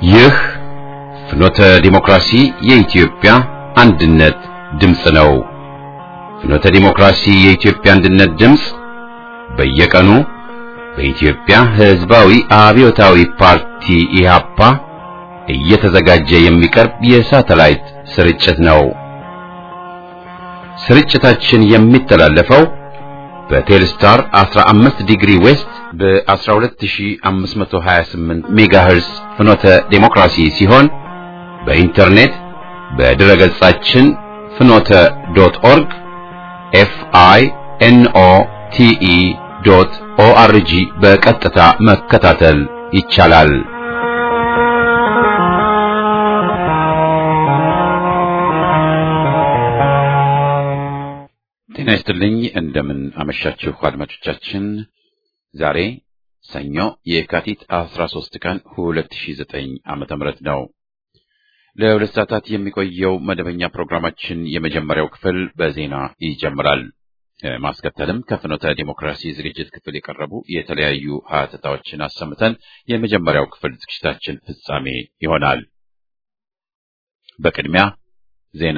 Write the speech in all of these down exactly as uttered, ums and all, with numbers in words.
ይህ ፍኖተ ዲሞክራሲ የኢትዮጵያ አንድነት ድምፅ ነው። ፍኖተ ዲሞክራሲ የኢትዮጵያ አንድነት ድምፅ በየቀኑ በኢትዮጵያ ሕዝባዊ አብዮታዊ ፓርቲ ኢህአፓ እየተዘጋጀ የሚቀርብ የሳተላይት ስርጭት ነው። ስርጭታችን የሚተላለፈው በቴልስታር አስራ አምስት ዲግሪ ዌስት በ12528 ሜጋሄርስ ፍኖተ ዲሞክራሲ ሲሆን በኢንተርኔት በድረ ገጻችን ፍኖተ ዶት ኦርግ ኤፍ አይ ኤን ኦ ቲ ኢ ዶት ኦ አር ጂ በቀጥታ መከታተል ይቻላል። ጤና ይስጥልኝ። እንደምን አመሻችሁ አድማጮቻችን። ዛሬ ሰኞ የካቲት አስራ ሶስት ቀን ሁለት ሺህ ዘጠኝ ዓመተ ምህረት ነው። ለሁለት ሰዓታት የሚቆየው መደበኛ ፕሮግራማችን የመጀመሪያው ክፍል በዜና ይጀምራል። ማስከተልም ከፍኖተ ዲሞክራሲ ዝግጅት ክፍል የቀረቡ የተለያዩ ሀተታዎችን አሰምተን የመጀመሪያው ክፍል ዝግጅታችን ፍጻሜ ይሆናል። በቅድሚያ ዜና።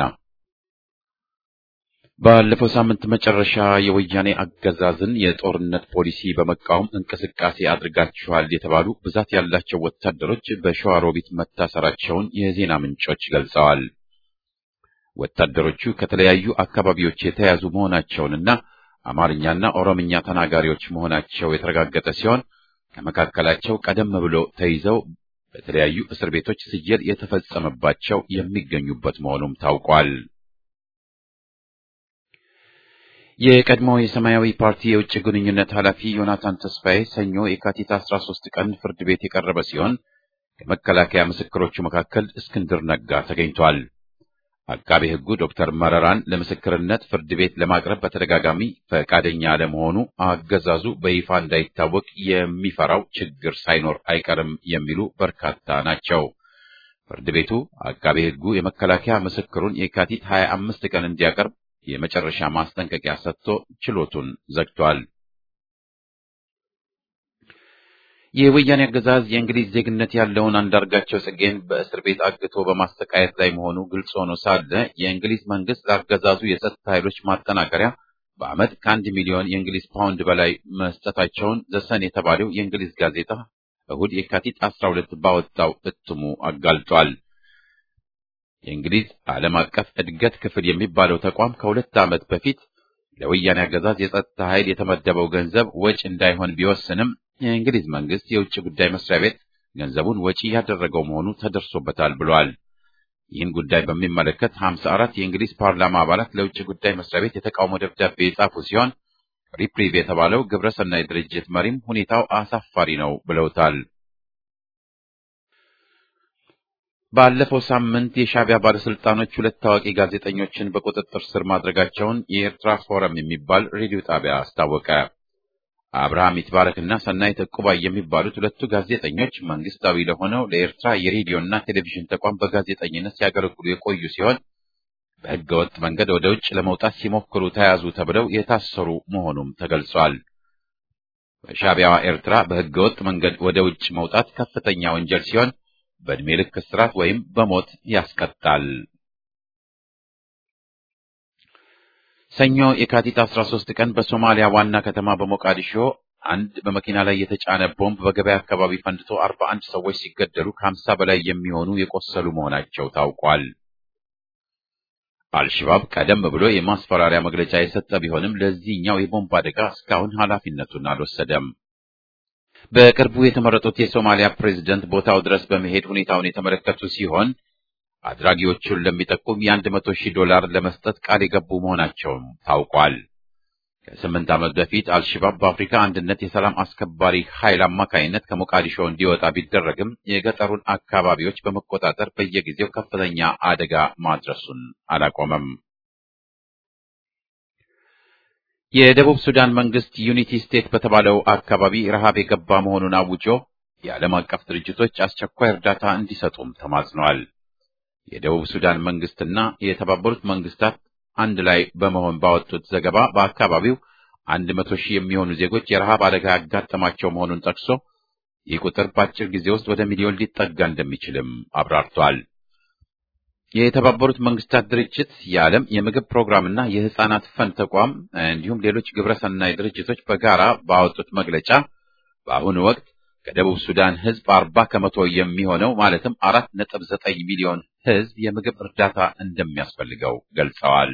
ባለፈው ሳምንት መጨረሻ የወያኔ አገዛዝን የጦርነት ፖሊሲ በመቃወም እንቅስቃሴ አድርጋችኋል የተባሉ ብዛት ያላቸው ወታደሮች በሸዋሮቢት መታሰራቸውን የዜና ምንጮች ገልጸዋል። ወታደሮቹ ከተለያዩ አካባቢዎች የተያዙ መሆናቸውንና አማርኛና ኦሮምኛ ተናጋሪዎች መሆናቸው የተረጋገጠ ሲሆን ከመካከላቸው ቀደም ብሎ ተይዘው በተለያዩ እስር ቤቶች ስየል የተፈጸመባቸው የሚገኙበት መሆኑም ታውቋል። የቀድሞ የሰማያዊ ፓርቲ የውጭ ግንኙነት ኃላፊ ዮናታን ተስፋዬ ሰኞ የካቲት አስራ ሶስት ቀን ፍርድ ቤት የቀረበ ሲሆን ከመከላከያ ምስክሮቹ መካከል እስክንድር ነጋ ተገኝቷል። አቃቤ ሕጉ ዶክተር መረራን ለምስክርነት ፍርድ ቤት ለማቅረብ በተደጋጋሚ ፈቃደኛ አለመሆኑ አገዛዙ በይፋ እንዳይታወቅ የሚፈራው ችግር ሳይኖር አይቀርም የሚሉ በርካታ ናቸው። ፍርድ ቤቱ አቃቤ ሕጉ የመከላከያ ምስክሩን የካቲት ሀያ አምስት ቀን እንዲያቀርብ የመጨረሻ ማስጠንቀቂያ ሰጥቶ ችሎቱን ዘግቷል። የወያኔ አገዛዝ የእንግሊዝ ዜግነት ያለውን አንዳርጋቸው ጽጌን በእስር ቤት አግቶ በማሰቃየት ላይ መሆኑ ግልጽ ሆኖ ሳለ የእንግሊዝ መንግስት ለአገዛዙ የጸጥታ ኃይሎች ማጠናከሪያ በዓመት ከአንድ ሚሊዮን የእንግሊዝ ፓውንድ በላይ መስጠታቸውን ዘሰን የተባለው የእንግሊዝ ጋዜጣ እሁድ የካቲት አስራ ሁለት ባወጣው እትሙ አጋልጧል። የእንግሊዝ ዓለም አቀፍ እድገት ክፍል የሚባለው ተቋም ከሁለት ዓመት በፊት ለወያኔ አገዛዝ የጸጥታ ኃይል የተመደበው ገንዘብ ወጪ እንዳይሆን ቢወስንም የእንግሊዝ መንግስት የውጭ ጉዳይ መስሪያ ቤት ገንዘቡን ወጪ ያደረገው መሆኑ ተደርሶበታል ብሏል። ይህን ጉዳይ በሚመለከት ሀምሳ አራት የእንግሊዝ ፓርላማ አባላት ለውጭ ጉዳይ መስሪያ ቤት የተቃውሞ ደብዳቤ የጻፉ ሲሆን ሪፕሪቭ የተባለው ግብረሰናይ ድርጅት መሪም ሁኔታው አሳፋሪ ነው ብለውታል። ባለፈው ሳምንት የሻዕቢያ ባለስልጣኖች ሁለት ታዋቂ ጋዜጠኞችን በቁጥጥር ስር ማድረጋቸውን የኤርትራ ፎረም የሚባል ሬዲዮ ጣቢያ አስታወቀ። አብርሃም ይትባረክና ሰናይት ዕቁባይ የሚባሉት ሁለቱ ጋዜጠኞች መንግስታዊ ለሆነው ለኤርትራ የሬዲዮና ቴሌቪዥን ተቋም በጋዜጠኝነት ሲያገለግሉ የቆዩ ሲሆን በህገወጥ መንገድ ወደ ውጭ ለመውጣት ሲሞክሩ ተያዙ ተብለው የታሰሩ መሆኑም ተገልጿል። በሻዕቢያዋ ኤርትራ በህገወጥ መንገድ ወደ ውጭ መውጣት ከፍተኛ ወንጀል ሲሆን በዕድሜ ልክ እስራት ወይም በሞት ያስቀጣል። ሰኞ የካቲት አስራ ሶስት ቀን በሶማሊያ ዋና ከተማ በሞቃዲሾ አንድ በመኪና ላይ የተጫነ ቦምብ በገበያ አካባቢ ፈንድቶ አርባ አንድ ሰዎች ሲገደሉ ከሀምሳ በላይ የሚሆኑ የቆሰሉ መሆናቸው ታውቋል። አልሸባብ ቀደም ብሎ የማስፈራሪያ መግለጫ የሰጠ ቢሆንም ለዚህኛው የቦምብ አደጋ እስካሁን ኃላፊነቱን አልወሰደም። በቅርቡ የተመረጡት የሶማሊያ ፕሬዝዳንት ቦታው ድረስ በመሄድ ሁኔታውን የተመለከቱ ሲሆን አድራጊዎቹን ለሚጠቁም የአንድ መቶ ሺህ ዶላር ለመስጠት ቃል የገቡ መሆናቸውም ታውቋል። ከስምንት ዓመት በፊት አልሸባብ በአፍሪካ አንድነት የሰላም አስከባሪ ኃይል አማካይነት ከሞቃዲሾ እንዲወጣ ቢደረግም የገጠሩን አካባቢዎች በመቆጣጠር በየጊዜው ከፍተኛ አደጋ ማድረሱን አላቆመም። የደቡብ ሱዳን መንግስት ዩኒቲ ስቴት በተባለው አካባቢ ረሃብ የገባ መሆኑን አውጆ የዓለም አቀፍ ድርጅቶች አስቸኳይ እርዳታ እንዲሰጡም ተማጽነዋል። የደቡብ ሱዳን መንግስትና የተባበሩት መንግስታት አንድ ላይ በመሆን ባወጡት ዘገባ በአካባቢው አንድ መቶ ሺህ የሚሆኑ ዜጎች የረሃብ አደጋ ያጋጠማቸው መሆኑን ጠቅሶ ይህ ቁጥር በአጭር ጊዜ ውስጥ ወደ ሚሊዮን ሊጠጋ እንደሚችልም አብራርቷል። የተባበሩት መንግስታት ድርጅት፣ የዓለም የምግብ ፕሮግራምና የህፃናት ፈንድ ተቋም እንዲሁም ሌሎች ግብረሰናይ ድርጅቶች በጋራ ባወጡት መግለጫ በአሁኑ ወቅት ከደቡብ ሱዳን ህዝብ አርባ ከመቶ የሚሆነው ማለትም አራት ነጥብ ዘጠኝ ሚሊዮን ህዝብ የምግብ እርዳታ እንደሚያስፈልገው ገልጸዋል።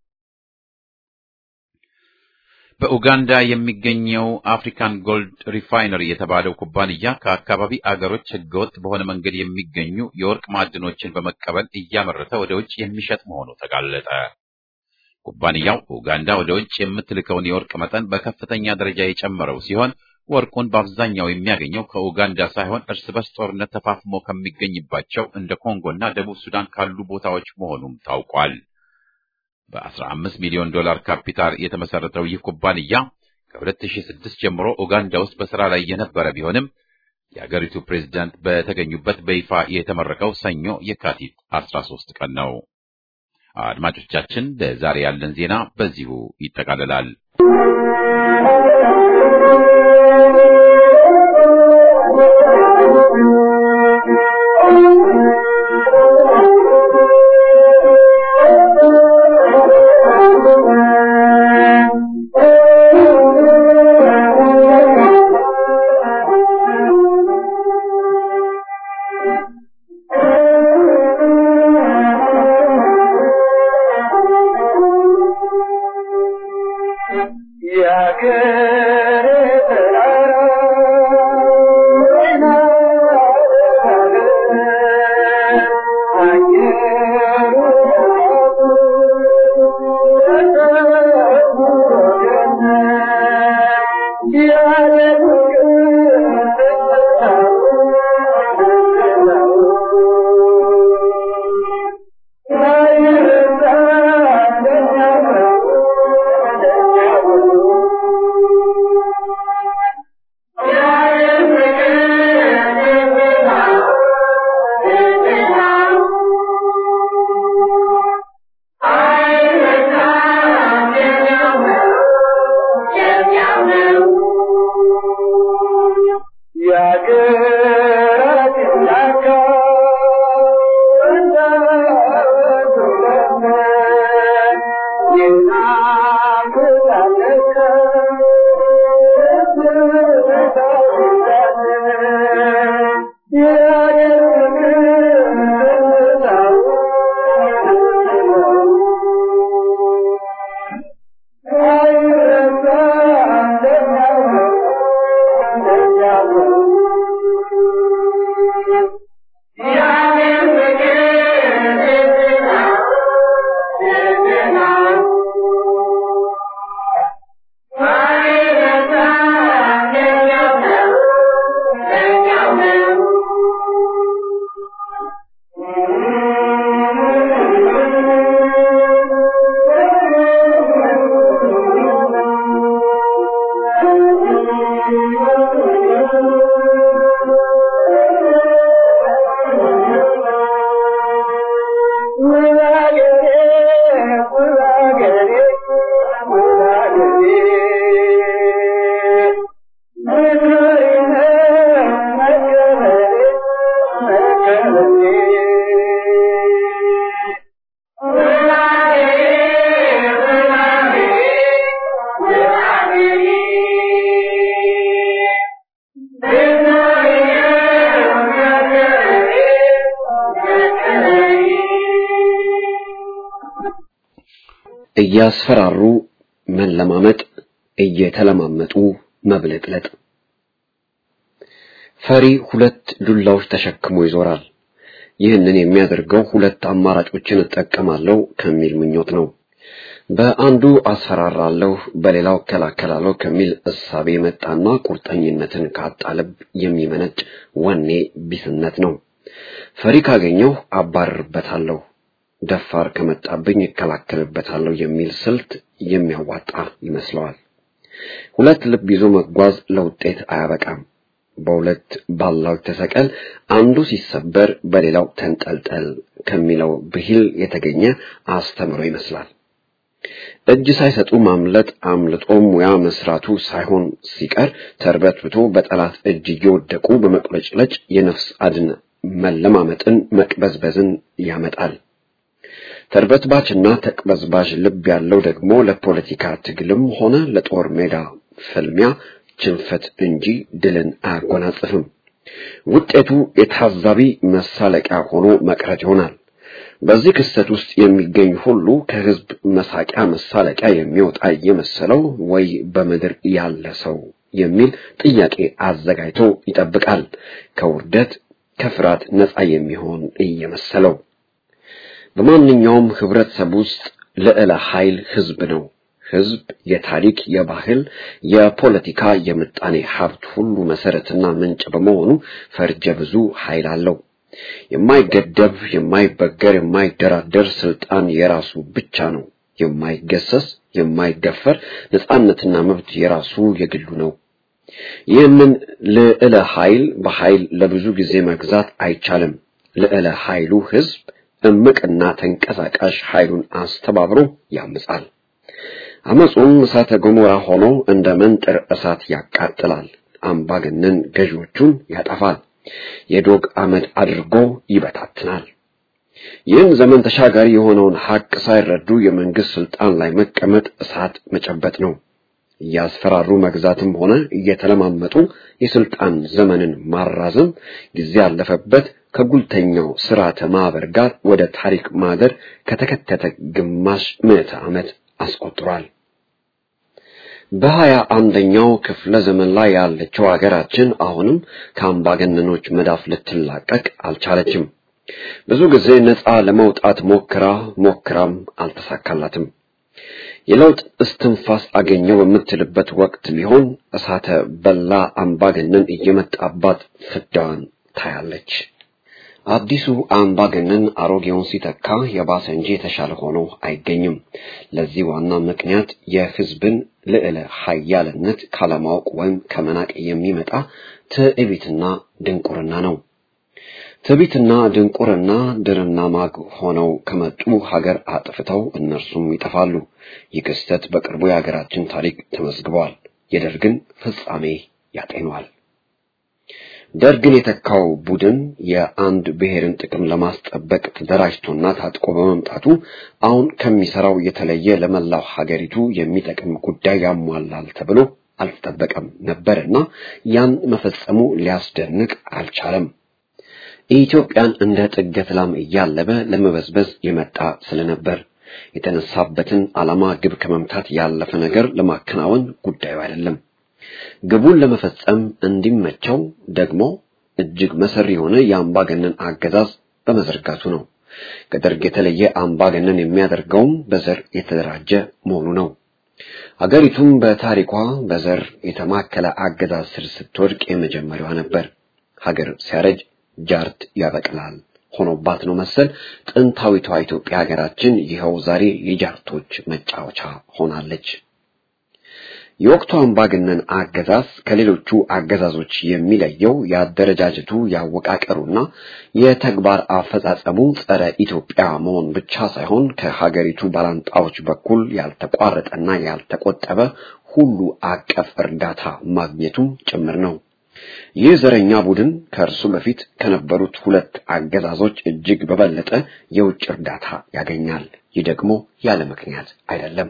በኡጋንዳ የሚገኘው አፍሪካን ጎልድ ሪፋይነሪ የተባለው ኩባንያ ከአካባቢ አገሮች ህገወጥ በሆነ መንገድ የሚገኙ የወርቅ ማዕድኖችን በመቀበል እያመረተ ወደ ውጭ የሚሸጥ መሆኑ ተጋለጠ። ኩባንያው ኡጋንዳ ወደ ውጭ የምትልከውን የወርቅ መጠን በከፍተኛ ደረጃ የጨመረው ሲሆን ወርቁን በአብዛኛው የሚያገኘው ከኡጋንዳ ሳይሆን እርስ በርስ ጦርነት ተፋፍሞ ከሚገኝባቸው እንደ ኮንጎና ደቡብ ሱዳን ካሉ ቦታዎች መሆኑም ታውቋል። በአስራ አምስት ሚሊዮን ዶላር ካፒታል የተመሰረተው ይህ ኩባንያ ከሁለት ሺህ ስድስት ጀምሮ ኡጋንዳ ውስጥ በስራ ላይ የነበረ ቢሆንም የአገሪቱ ፕሬዝዳንት በተገኙበት በይፋ የተመረቀው ሰኞ የካቲት አስራ ሶስት ቀን ነው። አድማጮቻችን፣ ለዛሬ ያለን ዜና በዚሁ ይጠቃልላል። እያስፈራሩ መለማመጥ፣ እየተለማመጡ መብለጥለጥ። ፈሪ ሁለት ዱላዎች ተሸክሞ ይዞራል። ይህንን የሚያደርገው ሁለት አማራጮችን እጠቀማለሁ ከሚል ምኞት ነው። በአንዱ አስፈራራለሁ፣ በሌላው እከላከላለሁ ከሚል እሳቤ መጣና ቁርጠኝነትን ካጣ ልብ የሚመነጭ ወኔ ቢስነት ነው። ፈሪ ካገኘሁ አባርርበታለሁ፣ ደፋር ከመጣብኝ እከላከልበታለሁ የሚል ስልት የሚያዋጣ ይመስለዋል። ሁለት ልብ ይዞ መጓዝ ለውጤት አያበቃም። በሁለት ባላው ተሰቀል፣ አንዱ ሲሰበር በሌላው ተንጠልጠል ከሚለው ብሂል የተገኘ አስተምሮ ይመስላል። እጅ ሳይሰጡ ማምለጥ አምልጦም ሙያ መስራቱ ሳይሆን ሲቀር ተርበትብቶ በጠላት እጅ እየወደቁ በመቅለጭለጭ የነፍስ አድን መለማመጥን መቅበዝበዝን ያመጣል። ተርበትባችና ተቅበዝባዥ ልብ ያለው ደግሞ ለፖለቲካ ትግልም ሆነ ለጦር ሜዳ ፍልሚያ ጅንፈት እንጂ ድልን አያጎናጽፍም። ውጤቱ የታዛቢ መሳለቂያ ሆኖ መቅረት ይሆናል። በዚህ ክስተት ውስጥ የሚገኝ ሁሉ ከህዝብ መሳቂያ መሳለቂያ የሚወጣ የመሰለው ወይ በመድር ያለ ሰው የሚል ጥያቄ አዘጋጅቶ ይጠብቃል። ከውርደት ከፍርሃት ነፃ የሚሆን እየመሰለው በማንኛውም ህብረተሰብ ውስጥ ልዕለ ኃይል ህዝብ ነው። ህዝብ የታሪክ፣ የባህል፣ የፖለቲካ፣ የምጣኔ ሀብት ሁሉ መሰረትና ምንጭ በመሆኑ ፈርጀ ብዙ ኃይል አለው። የማይገደብ፣ የማይበገር፣ የማይደራደር ስልጣን የራሱ ብቻ ነው። የማይገሰስ፣ የማይደፈር ነፃነትና መብት የራሱ የግሉ ነው። ይህንን ልዕለ ኃይል በኃይል ለብዙ ጊዜ መግዛት አይቻልም። ልዕለ ኃይሉ ህዝብ እምቅና ተንቀሳቃሽ ኃይሉን አስተባብሮ ያምጻል። አመጹም እሳተ ገሞራ ሆኖ እንደ መንጥር እሳት ያቃጥላል። አምባገነን ገዢዎቹን ያጠፋል። የዶግ አመድ አድርጎ ይበታትናል። ይህን ዘመን ተሻጋሪ የሆነውን ሐቅ ሳይረዱ የመንግስት ስልጣን ላይ መቀመጥ እሳት መጨበጥ ነው። እያስፈራሩ መግዛትም ሆነ እየተለማመጡ የስልጣን ዘመንን ማራዘም ጊዜ ያለፈበት ከጉልተኛው ስርዓተ ማህበር ጋር ወደ ታሪክ ማህደር ከተከተተ ግማሽ ምዕተ ዓመት አስቆጥሯል። በሀያ አንደኛው ክፍለ ዘመን ላይ ያለችው ሀገራችን አሁንም ከአምባገነኖች መዳፍ ልትላቀቅ አልቻለችም። ብዙ ጊዜ ነፃ ለመውጣት ሞክራ ሞክራም አልተሳካላትም። የለውጥ እስትንፋስ አገኘው በምትልበት ወቅት ቢሆን እሳተ በላ አምባገነን እየመጣባት ፍዳዋን ታያለች። አዲሱ አምባገነን አሮጌውን ሲተካ የባሰ እንጂ የተሻለ ሆኖ አይገኝም። ለዚህ ዋና ምክንያት የህዝብን ልዕለ ኃያልነት ካለማወቅ ወይም ከመናቅ የሚመጣ ትዕቢትና ድንቁርና ነው። ትዕቢትና ድንቁርና ድርና ማግ ሆነው ከመጡ ሀገር አጥፍተው እነርሱም ይጠፋሉ። ይህ ክስተት በቅርቡ የሀገራችን ታሪክ ተመዝግቧል። የደርግን ፍጻሜ ያጤኗል። ደርግን የተካው ቡድን የአንድ ብሔርን ጥቅም ለማስጠበቅ ተደራጅቶና ታጥቆ በመምጣቱ አሁን ከሚሰራው የተለየ ለመላው ሀገሪቱ የሚጠቅም ጉዳይ ያሟላል ተብሎ አልተጠበቀም ነበርና ያን መፈጸሙ ሊያስደንቅ አልቻለም። ኢትዮጵያን እንደ ጥገት ላም እያለበ ለመበዝበዝ የመጣ ስለነበር የተነሳበትን ዓላማ ግብ ከመምታት ያለፈ ነገር ለማከናወን ጉዳዩ አይደለም። ግቡን ለመፈጸም እንዲመቸው ደግሞ እጅግ መሰሪ የሆነ የአምባገነን አገዛዝ በመዘርጋቱ ነው። ከደርግ የተለየ አምባገነን የሚያደርገውም በዘር የተደራጀ መሆኑ ነው። ሀገሪቱም በታሪኳ በዘር የተማከለ አገዛዝ ስር ስትወድቅ የመጀመሪያዋ ነበር። ሀገር ሲያረጅ ጃርት ያበቅላል ሆኖባት ነው መሰል ጥንታዊቷ ኢትዮጵያ ሀገራችን ይኸው ዛሬ የጃርቶች መጫወቻ ሆናለች። የወቅቱ አምባገነን አገዛዝ ከሌሎቹ አገዛዞች የሚለየው የአደረጃጀቱ ያወቃቀሩና የተግባር አፈጻጸሙ ጸረ ኢትዮጵያ መሆን ብቻ ሳይሆን ከሀገሪቱ ባላንጣዎች በኩል ያልተቋረጠና ያልተቆጠበ ሁሉ አቀፍ እርዳታ ማግኘቱም ጭምር ነው። ይህ ዘረኛ ቡድን ከእርሱ በፊት ከነበሩት ሁለት አገዛዞች እጅግ በበለጠ የውጭ እርዳታ ያገኛል። ይህ ደግሞ ያለ ምክንያት አይደለም።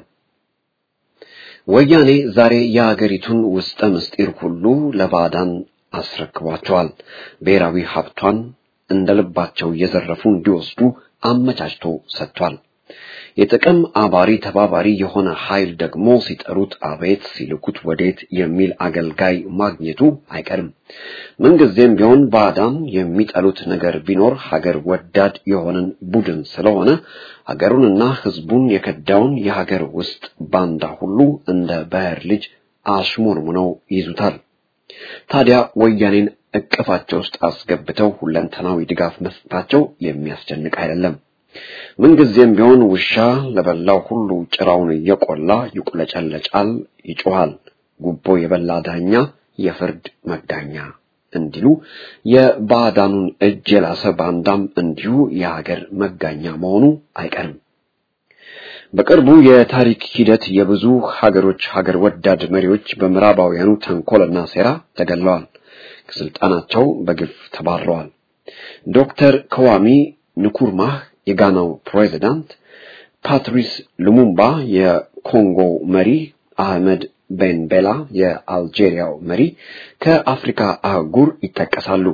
ወያኔ ዛሬ የሀገሪቱን ውስጠ ምስጢር ሁሉ ለባዕዳን አስረክቧቸዋል። ብሔራዊ ሀብቷን እንደልባቸው እየዘረፉ እንዲወስዱ አመቻችቶ ሰጥቷል። የጥቅም አባሪ ተባባሪ የሆነ ኃይል ደግሞ ሲጠሩት አቤት ሲልኩት ወዴት የሚል አገልጋይ ማግኘቱ አይቀርም። ምንጊዜም ቢሆን ባዕዳን የሚጠሉት ነገር ቢኖር ሀገር ወዳድ የሆነን ቡድን ስለሆነ ሀገሩንና ሕዝቡን የከዳውን የሀገር ውስጥ ባንዳ ሁሉ እንደ ባህር ልጅ አሽሞንሙነው ይዙታል። ታዲያ ወያኔን እቅፋቸው ውስጥ አስገብተው ሁለንተናዊ ድጋፍ መስጠታቸው የሚያስጨንቅ አይደለም። ምንጊዜም ቢሆን ውሻ ለበላው ሁሉ ጭራውን እየቆላ ይቁለጨለጫል፣ ይጮሃል። ጉቦ የበላ ዳኛ የፍርድ መዳኛ እንዲሉ የባዕዳኑን እጅ የላሰ ባንዳም እንዲሁ የሀገር መጋኛ መሆኑ አይቀርም። በቅርቡ የታሪክ ሂደት የብዙ ሀገሮች ሀገር ወዳድ መሪዎች በምዕራባውያኑ ተንኮልና ሴራ ተገለዋል፣ ከስልጣናቸው በግፍ ተባረዋል። ዶክተር ከዋሚ ንኩርማህ የጋናው ፕሬዝዳንት፣ ፓትሪስ ሉሙምባ የኮንጎ መሪ፣ አህመድ ቤንቤላ የአልጄሪያው መሪ ከአፍሪካ አህጉር ይጠቀሳሉ።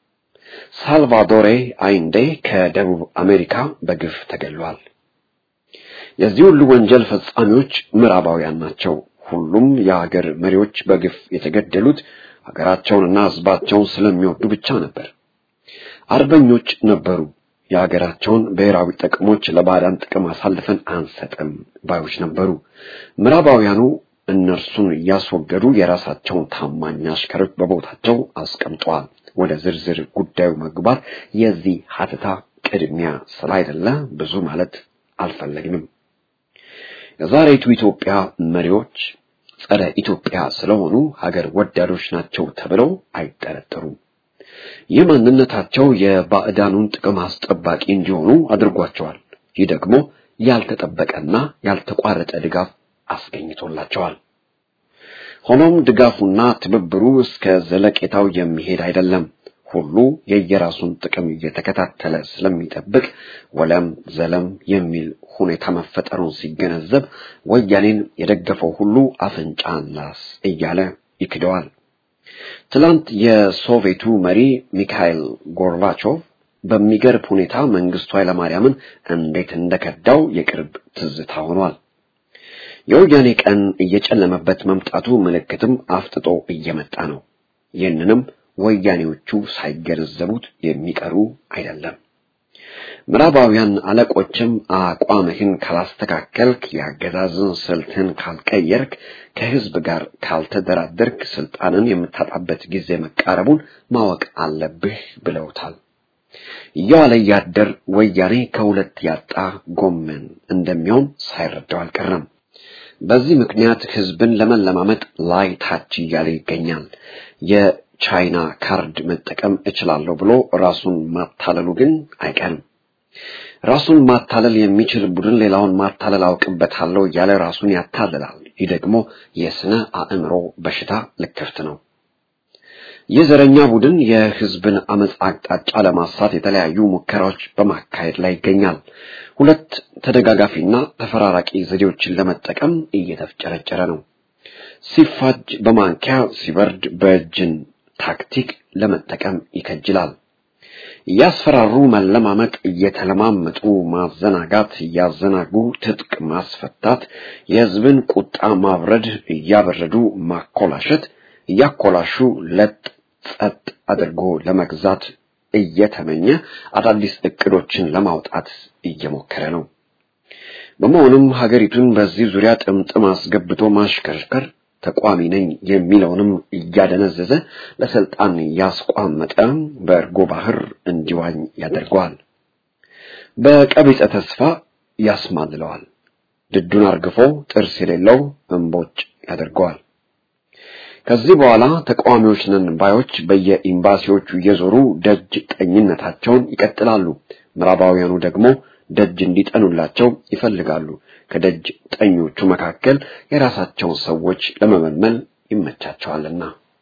ሳልቫዶሬ አይንዴ ከደቡብ አሜሪካ በግፍ ተገሏል። የዚህ ሁሉ ወንጀል ፈጻሚዎች ምዕራባውያን ናቸው። ሁሉም የሀገር መሪዎች በግፍ የተገደሉት ሀገራቸውንና ሕዝባቸውን ስለሚወዱ ብቻ ነበር። አርበኞች ነበሩ። የሀገራቸውን ብሔራዊ ጥቅሞች ለባዕዳን ጥቅም አሳልፈን አንሰጥም ባዮች ነበሩ። ምዕራባውያኑ እነርሱን እያስወገዱ የራሳቸውን ታማኝ አሽከሮች በቦታቸው አስቀምጠዋል። ወደ ዝርዝር ጉዳዩ መግባት የዚህ ሀተታ ቅድሚያ ስላይደለ ብዙ ማለት አልፈለግንም። የዛሬቱ ኢትዮጵያ መሪዎች ጸረ ኢትዮጵያ ስለሆኑ ሀገር ወዳዶች ናቸው ተብለው አይጠረጠሩም። የማንነታቸው የባዕዳኑን ጥቅም አስጠባቂ እንዲሆኑ አድርጓቸዋል። ይህ ደግሞ ያልተጠበቀና ያልተቋረጠ ድጋፍ አስገኝቶላቸዋል። ሆኖም ድጋፉና ትብብሩ እስከ ዘለቄታው የሚሄድ አይደለም። ሁሉ የየራሱን ጥቅም እየተከታተለ ስለሚጠብቅ ወለም ዘለም የሚል ሁኔታ መፈጠሩን ሲገነዘብ ወያኔን የደገፈው ሁሉ አፍንጫን ላስ እያለ ይክደዋል። ትላንት የሶቪየቱ መሪ ሚካኤል ጎርባቾቭ በሚገርም ሁኔታ መንግስቱ ኃይለማርያምን እንዴት እንደከዳው የቅርብ ትዝታ ሆኗል። የወያኔ ቀን እየጨለመበት መምጣቱ ምልክትም አፍጥጦ እየመጣ ነው። ይህንንም ወያኔዎቹ ሳይገነዘቡት የሚቀሩ አይደለም። ምዕራባውያን አለቆችም አቋምህን ካላስተካከልክ፣ ያገዛዝን ስልትን ካልቀየርክ፣ ከህዝብ ጋር ካልተደራደርክ ስልጣንን የምታጣበት ጊዜ መቃረቡን ማወቅ አለብህ ብለውታል። እያለ ያደር ወያኔ ከሁለት ያጣ ጎመን እንደሚሆን ሳይረዳው አልቀረም። በዚህ ምክንያት ህዝብን ለመለማመጥ ላይ ታች እያለ ይገኛል። የቻይና ካርድ መጠቀም እችላለሁ ብሎ ራሱን ማታለሉ ግን አይቀርም። ራሱን ማታለል የሚችል ቡድን ሌላውን ማታለል አውቅበታለሁ እያለ ራሱን ያታልላል። ይህ ደግሞ የስነ አእምሮ በሽታ ልክፍት ነው። የዘረኛ ቡድን የህዝብን አመጽ አቅጣጫ ለማሳት የተለያዩ ሙከራዎች በማካሄድ ላይ ይገኛል። ሁለት ተደጋጋፊና ተፈራራቂ ዘዴዎችን ለመጠቀም እየተፍጨረጨረ ነው። ሲፋጅ በማንኪያ ሲበርድ በእጅን ታክቲክ ለመጠቀም ይከጅላል። ያስፈራሩ መለማመጥ፣ እየተለማመጡ ማዘናጋት፣ ያዘናጉ ትጥቅ ማስፈታት፣ የህዝብን ቁጣ ማብረድ፣ እያበረዱ ማኮላሸት፣ እያኮላሹ ለጥ ጸጥ አድርጎ ለመግዛት እየተመኘ አዳዲስ እቅዶችን ለማውጣት እየሞከረ ነው። በመሆኑም ሀገሪቱን በዚህ ዙሪያ ጥምጥም አስገብቶ ማሽከርከር፣ ተቋሚ ነኝ የሚለውንም እያደነዘዘ ለስልጣን ያስቋመጠ በእርጎ ባህር እንዲዋኝ ያደርገዋል። በቀቢጸ ተስፋ ያስማልለዋል። ድዱን አርግፎ ጥርስ የሌለው እንቦጭ ያደርገዋል። ከዚህ በኋላ ተቃዋሚዎች ነን ባዮች በየኤምባሲዎቹ እየዞሩ ደጅ ጠኝነታቸውን ይቀጥላሉ። ምዕራባውያኑ ደግሞ ደጅ እንዲጠኑላቸው ይፈልጋሉ። ከደጅ ጠኞቹ መካከል የራሳቸውን ሰዎች ለመመልመል ይመቻቸዋልና።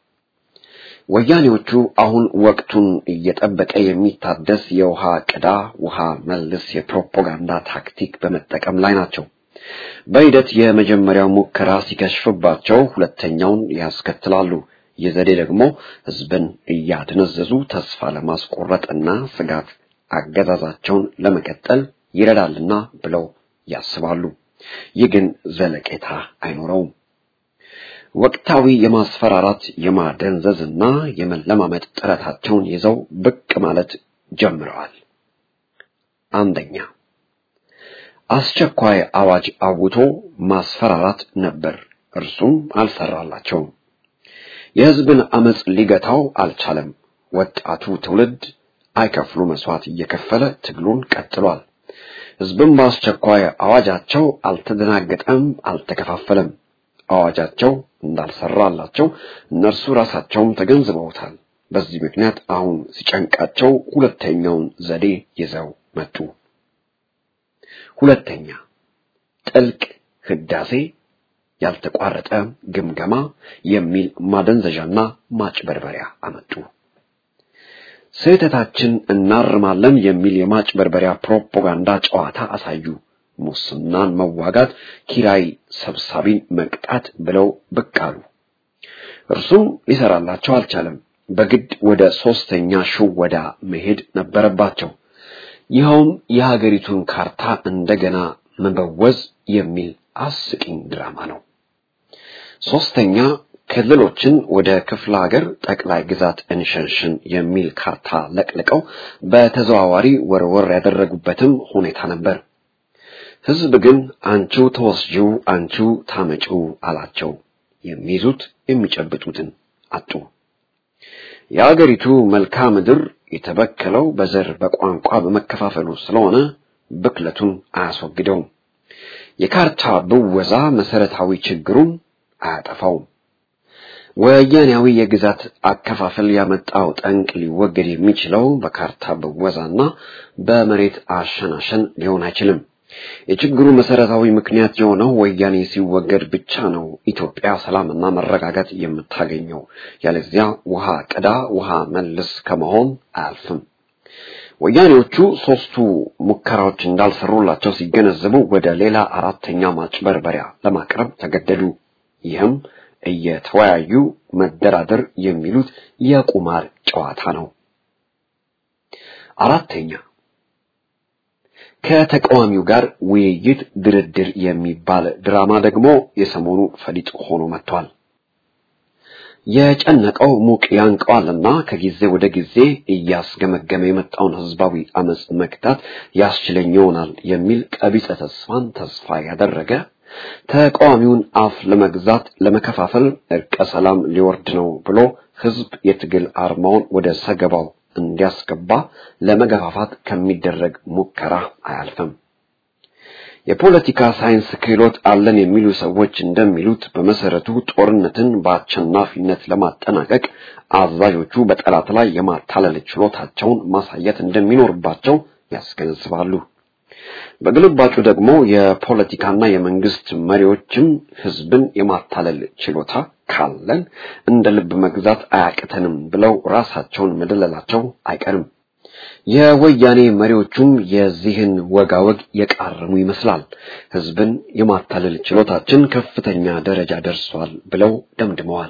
ወያኔዎቹ አሁን ወቅቱን እየጠበቀ የሚታደስ የውሃ ቅዳ ውሃ መልስ የፕሮፓጋንዳ ታክቲክ በመጠቀም ላይ ናቸው። በሂደት የመጀመሪያው ሙከራ ሲከሽፍባቸው ሁለተኛውን ያስከትላሉ። የዘዴ ደግሞ ህዝብን እያደነዘዙ ተስፋ ለማስቆረጥና ስጋት አገዛዛቸውን ለመቀጠል ይረዳልና ብለው ያስባሉ። ይህ ግን ዘለቄታ አይኖረውም። ወቅታዊ የማስፈራራት የማደንዘዝና የመለማመጥ ጥረታቸውን ይዘው ብቅ ማለት ጀምረዋል። አንደኛ፣ አስቸኳይ አዋጅ አውቶ ማስፈራራት ነበር። እርሱም አልሰራላቸውም። የህዝብን አመጽ ሊገታው አልቻለም። ወጣቱ ትውልድ አይከፍሉ መስዋዕት እየከፈለ ትግሉን ቀጥሏል። ህዝብም በአስቸኳይ አዋጃቸው አልተደናገጠም፣ አልተከፋፈለም። አዋጃቸው እንዳልሰራላቸው እነርሱ ራሳቸውም ተገንዝበውታል። በዚህ ምክንያት አሁን ሲጨንቃቸው ሁለተኛውን ዘዴ ይዘው መጡ። ሁለተኛ፣ ጥልቅ ህዳሴ ያልተቋረጠ ግምገማ የሚል ማደንዘዣና ማጭበርበሪያ አመጡ። ስህተታችን እናርማለን የሚል የማጭበርበሪያ ፕሮፓጋንዳ ጨዋታ አሳዩ። ሙስናን መዋጋት፣ ኪራይ ሰብሳቢን መቅጣት ብለው ብቅ አሉ። እርሱም ሊሰራላቸው አልቻለም። በግድ ወደ ሶስተኛ ሽወዳ መሄድ ነበረባቸው። ይኸውም የሀገሪቱን ካርታ እንደገና መበወዝ የሚል አስቂኝ ድራማ ነው። ሶስተኛ ክልሎችን ወደ ክፍለ ሀገር ጠቅላይ ግዛት እንሸንሽን የሚል ካርታ ለቅልቀው በተዘዋዋሪ ወርወር ያደረጉበትም ሁኔታ ነበር። ህዝብ ግን አንቺው ተወስጂው አንቺው ታመጪው አላቸው። የሚይዙት የሚጨብጡትን አጡ። የአገሪቱ መልክዓ ምድር የተበከለው በዘር በቋንቋ በመከፋፈሉ ስለሆነ ብክለቱን አያስወግደውም። የካርታ ብወዛ መሰረታዊ ችግሩን አያጠፋውም። ወያኔያዊ የግዛት አከፋፈል ያመጣው ጠንቅ ሊወገድ የሚችለው በካርታ ብወዛና በመሬት አሸናሸን ሊሆን አይችልም። የችግሩ መሰረታዊ ምክንያት የሆነው ወያኔ ሲወገድ ብቻ ነው ኢትዮጵያ ሰላምና መረጋጋት የምታገኘው። ያለዚያ ውሃ ቀዳ ውሃ መልስ ከመሆን አያልፍም። ወያኔዎቹ ሶስቱ ሙከራዎች እንዳልሰሩላቸው ሲገነዘቡ ወደ ሌላ አራተኛ ማጭበርበሪያ ለማቅረብ ተገደዱ። ይህም እየተወያዩ መደራደር የሚሉት የቁማር ጨዋታ ነው። አራተኛ ከተቃዋሚው ጋር ውይይት ድርድር የሚባል ድራማ ደግሞ የሰሞኑ ፈሊጥ ሆኖ መጥቷል። የጨነቀው ሙቅ ያንቀዋልና ከጊዜ ወደ ጊዜ እያስገመገመ የመጣውን ህዝባዊ አመጽ መክታት ያስችለኝ ይሆናል የሚል ቀቢጸ ተስፋን ተስፋ ያደረገ ተቃዋሚውን አፍ ለመግዛት ለመከፋፈል እርቀ ሰላም ሊወርድ ነው ብሎ ህዝብ የትግል አርማውን ወደ ሰገባው እንዲያስገባ ለመገፋፋት ከሚደረግ ሙከራ አያልፍም። የፖለቲካ ሳይንስ ክህሎት አለን የሚሉ ሰዎች እንደሚሉት በመሰረቱ ጦርነትን በአሸናፊነት ለማጠናቀቅ አዛዦቹ በጠላት ላይ የማታለል ችሎታቸውን ማሳየት እንደሚኖርባቸው ያስገነዝባሉ። በግልባጩ ደግሞ የፖለቲካና የመንግስት መሪዎችም ህዝብን የማታለል ችሎታ ካለን እንደ ልብ መግዛት አያቅተንም ብለው ራሳቸውን መደለላቸው አይቀርም። የወያኔ መሪዎቹም የዚህን ወጋወግ የቃረሙ ይመስላል። ህዝብን የማታለል ችሎታችን ከፍተኛ ደረጃ ደርሷል ብለው ደምድመዋል።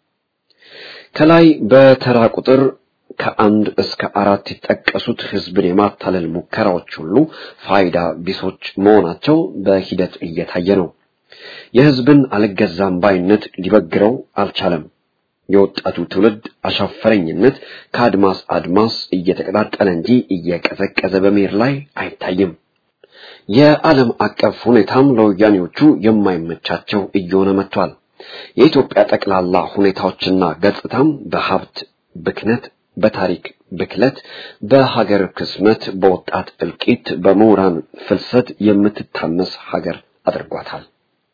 ከላይ በተራ ቁጥር ከአንድ እስከ አራት የተጠቀሱት ህዝብን የማታለል ሙከራዎች ሁሉ ፋይዳ ቢሶች መሆናቸው በሂደት እየታየ ነው። የህዝብን አልገዛም ባይነት ሊበግረው አልቻለም። የወጣቱ ትውልድ አሻፈረኝነት ከአድማስ አድማስ እየተቀጣጠለ እንጂ እየቀዘቀዘ በመሄድ ላይ አይታይም። የዓለም አቀፍ ሁኔታም ለወያኔዎቹ የማይመቻቸው እየሆነ መጥቷል። የኢትዮጵያ ጠቅላላ ሁኔታዎችና ገጽታም በሀብት ብክነት፣ በታሪክ ብክለት፣ በሀገር ክስመት፣ በወጣት እልቂት፣ በምሁራን ፍልሰት የምትታመስ ሀገር አድርጓታል።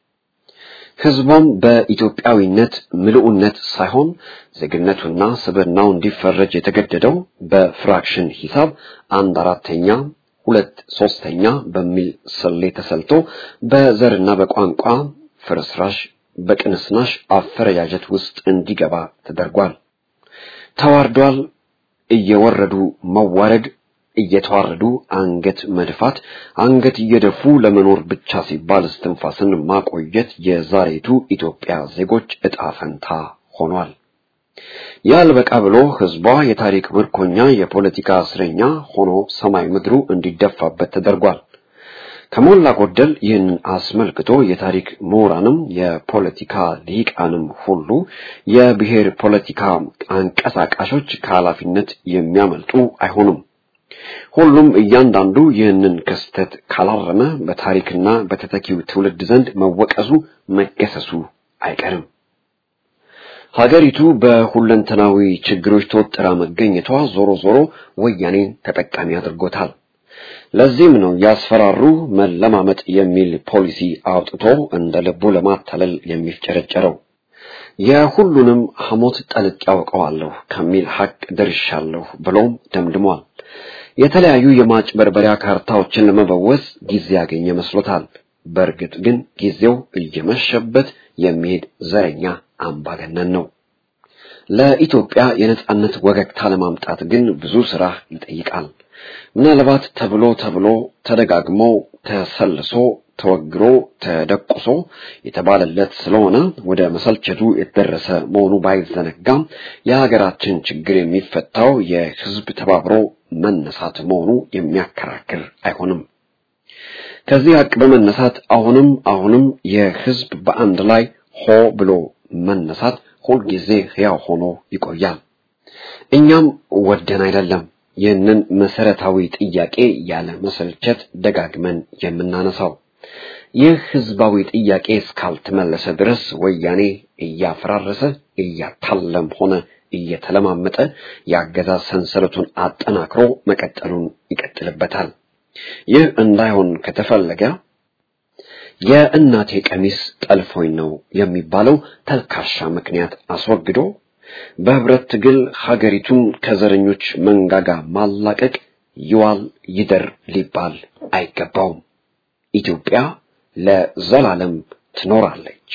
ህዝቡም በኢትዮጵያዊነት ምልኡነት ሳይሆን ዜግነቱና ስብዕናው እንዲፈረጅ የተገደደው በፍራክሽን ሂሳብ አንድ አራተኛ ሁለት ሶስተኛ በሚል ስሌት ተሰልቶ በዘርና በቋንቋ ፍርስራሽ በቅንስናሽ አፈረጃጀት ውስጥ እንዲገባ ተደርጓል። ተዋርዷል። እየወረዱ መዋረድ፣ እየተዋረዱ አንገት መድፋት፣ አንገት እየደፉ ለመኖር ብቻ ሲባል እስትንፋስን ማቆየት የዛሬቱ ኢትዮጵያ ዜጎች ዕጣ ፈንታ ሆኗል። ያልበቃ ብሎ ህዝቧ የታሪክ ምርኮኛ፣ የፖለቲካ እስረኛ ሆኖ ሰማይ ምድሩ እንዲደፋበት ተደርጓል። ከሞላ ጎደል ይህንን አስመልክቶ የታሪክ ምሁራንም የፖለቲካ ሊቃንም ሁሉ የብሔር ፖለቲካ አንቀሳቃሾች ከኃላፊነት የሚያመልጡ አይሆኑም። ሁሉም እያንዳንዱ ይህንን ክስተት ካላረመ በታሪክና በተተኪው ትውልድ ዘንድ መወቀሱ መገሰሱ አይቀርም። ሀገሪቱ በሁለንተናዊ ችግሮች ተወጥራ መገኘቷ ዞሮ ዞሮ ወያኔን ተጠቃሚ አድርጎታል። ለዚህም ነው ያስፈራሩ መለማመጥ የሚል ፖሊሲ አውጥቶ እንደ ልቡ ለማታለል የሚፍጨረጨረው። የሁሉንም ሐሞት ጠልቅ ያውቀዋለሁ ከሚል ሐቅ ደርሻለሁ ብሎም ደምድሟል። የተለያዩ የማጭበርበሪያ ካርታዎችን ለመበወዝ ጊዜ ያገኘ መስሎታል። በርግጥ ግን ጊዜው እየመሸበት የሚሄድ ዘረኛ አምባገነን ነው። ለኢትዮጵያ የነጻነት ወገግታ ለማምጣት ግን ብዙ ስራ ይጠይቃል። ምናልባት ተብሎ ተብሎ ተደጋግሞ ተሰልሶ ተወግሮ ተደቁሶ የተባለለት ስለሆነ ወደ መሰልቸቱ የተደረሰ መሆኑ ባይዘነጋም የሀገራችን ችግር የሚፈታው የህዝብ ተባብሮ መነሳት መሆኑ የሚያከራክር አይሆንም። ከዚህ ሀቅ በመነሳት አሁንም አሁንም የህዝብ በአንድ ላይ ሆ ብሎ መነሳት ሁልጊዜ ሕያው ሆኖ ይቆያል። እኛም ወደን አይደለም ይህንን መሰረታዊ ጥያቄ ያለ መሰልቸት ደጋግመን የምናነሳው። ይህ ህዝባዊ ጥያቄ እስካልተመለሰ ድረስ ወያኔ እያፈራረሰ እያታለም ሆነ እየተለማመጠ ያገዛዝ ሰንሰለቱን አጠናክሮ መቀጠሉን ይቀጥልበታል። ይህ እንዳይሆን ከተፈለገ የእናቴ ቀሚስ ጠልፎኝ ነው የሚባለው ተልካሻ ምክንያት አስወግዶ በህብረት ትግል ሀገሪቱን ከዘረኞች መንጋጋ ማላቀቅ ይዋል ይደር ሊባል አይገባውም። ኢትዮጵያ ለዘላለም ትኖራለች።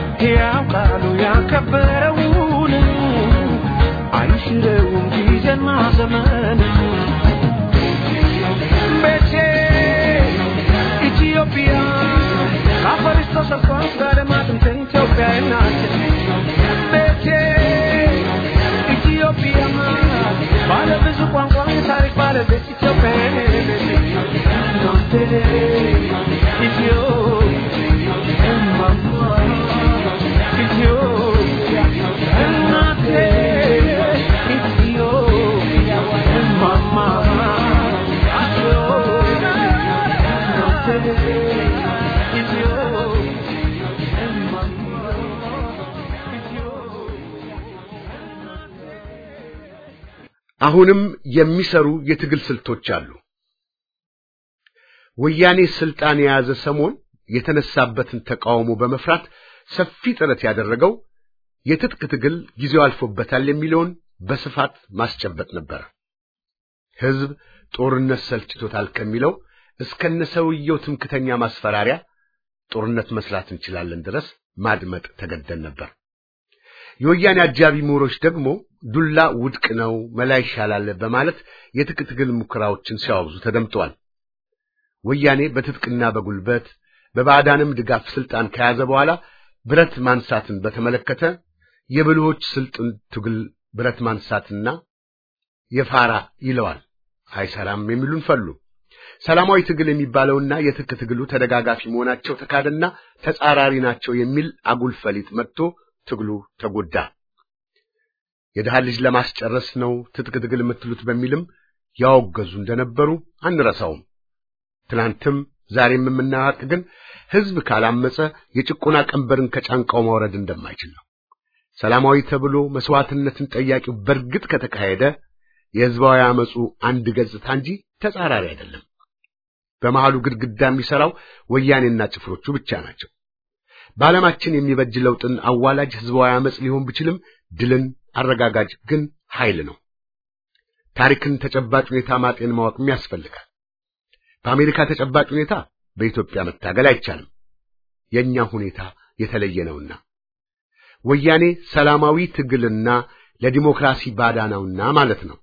ያውቃሉ ያከበረውን አይሽረውም ጊዜና ዘመን ቤቴ ኢትዮጵያ ካፈሪስቶ ሰፋስ ጋደማትን ኢትዮጵያ እናት ቤቴ ኢትዮጵያ ባለ ብዙ ቋንቋ ታሪክ ባለ ኢትዮጵያ እናት ኢትዮጵያ ማማ ኢትዮጵያ እናት ኢትዮጵያ ማማ አሁንም የሚሰሩ የትግል ስልቶች አሉ። ወያኔ ስልጣን የያዘ ሰሞን የተነሳበትን ተቃውሞ በመፍራት ሰፊ ጥረት ያደረገው የትጥቅ ትግል ጊዜው አልፎበታል የሚለውን በስፋት ማስጨበጥ ነበር። ህዝብ ጦርነት ሰልችቶታል ከሚለው እስከነሰውየው ትምክተኛ ማስፈራሪያ ጦርነት መስራት እንችላለን ድረስ ማድመጥ ተገደን ነበር። የወያኔ አጃቢ ምሁሮች ደግሞ ዱላ ውድቅ ነው መላ ይሻላል በማለት የትጥቅ ትግል ሙከራዎችን ሲያወግዙ ተደምጠዋል። ወያኔ በትጥቅና በጉልበት በባዕዳንም ድጋፍ ስልጣን ከያዘ በኋላ ብረት ማንሳትን በተመለከተ የብልሆች ስልጡን ትግል ብረት ማንሳትና የፋራ ይለዋል አይሰራም የሚሉን ፈሉ። ሰላማዊ ትግል የሚባለውና የትጥቅ ትግሉ ተደጋጋፊ መሆናቸው ተካደና ተጻራሪ ናቸው የሚል አጉል ፈሊጥ መጥቶ ትግሉ ተጎዳ። የደሃ ልጅ ለማስጨረስ ነው ትጥቅ ትግል የምትሉት በሚልም ያወገዙ እንደነበሩ አንረሳውም። ትላንትም ዛሬም የምናውቅ ግን ህዝብ ካላመጸ የጭቆና ቀንበርን ከጫንቃው ማውረድ እንደማይችል ነው። ሰላማዊ ተብሎ መስዋዕትነትን ጠያቂው በርግጥ ከተካሄደ የህዝባዊ አመጹ አንድ ገጽታ እንጂ ተጻራሪ አይደለም። በመሃሉ ግድግዳ የሚሰራው ወያኔና ጭፍሮቹ ብቻ ናቸው። በዓለማችን የሚበጅ ለውጥን አዋላጅ ህዝባዊ አመጽ ሊሆን ቢችልም ድልን አረጋጋጅ ግን ኃይል ነው። ታሪክን ተጨባጭ ሁኔታ ማጤን ማወቅም ያስፈልጋል። በአሜሪካ ተጨባጭ ሁኔታ በኢትዮጵያ መታገል አይቻልም። የኛ ሁኔታ የተለየ ነውና ወያኔ ሰላማዊ ትግልና ለዲሞክራሲ ባዳናውና ማለት ነው።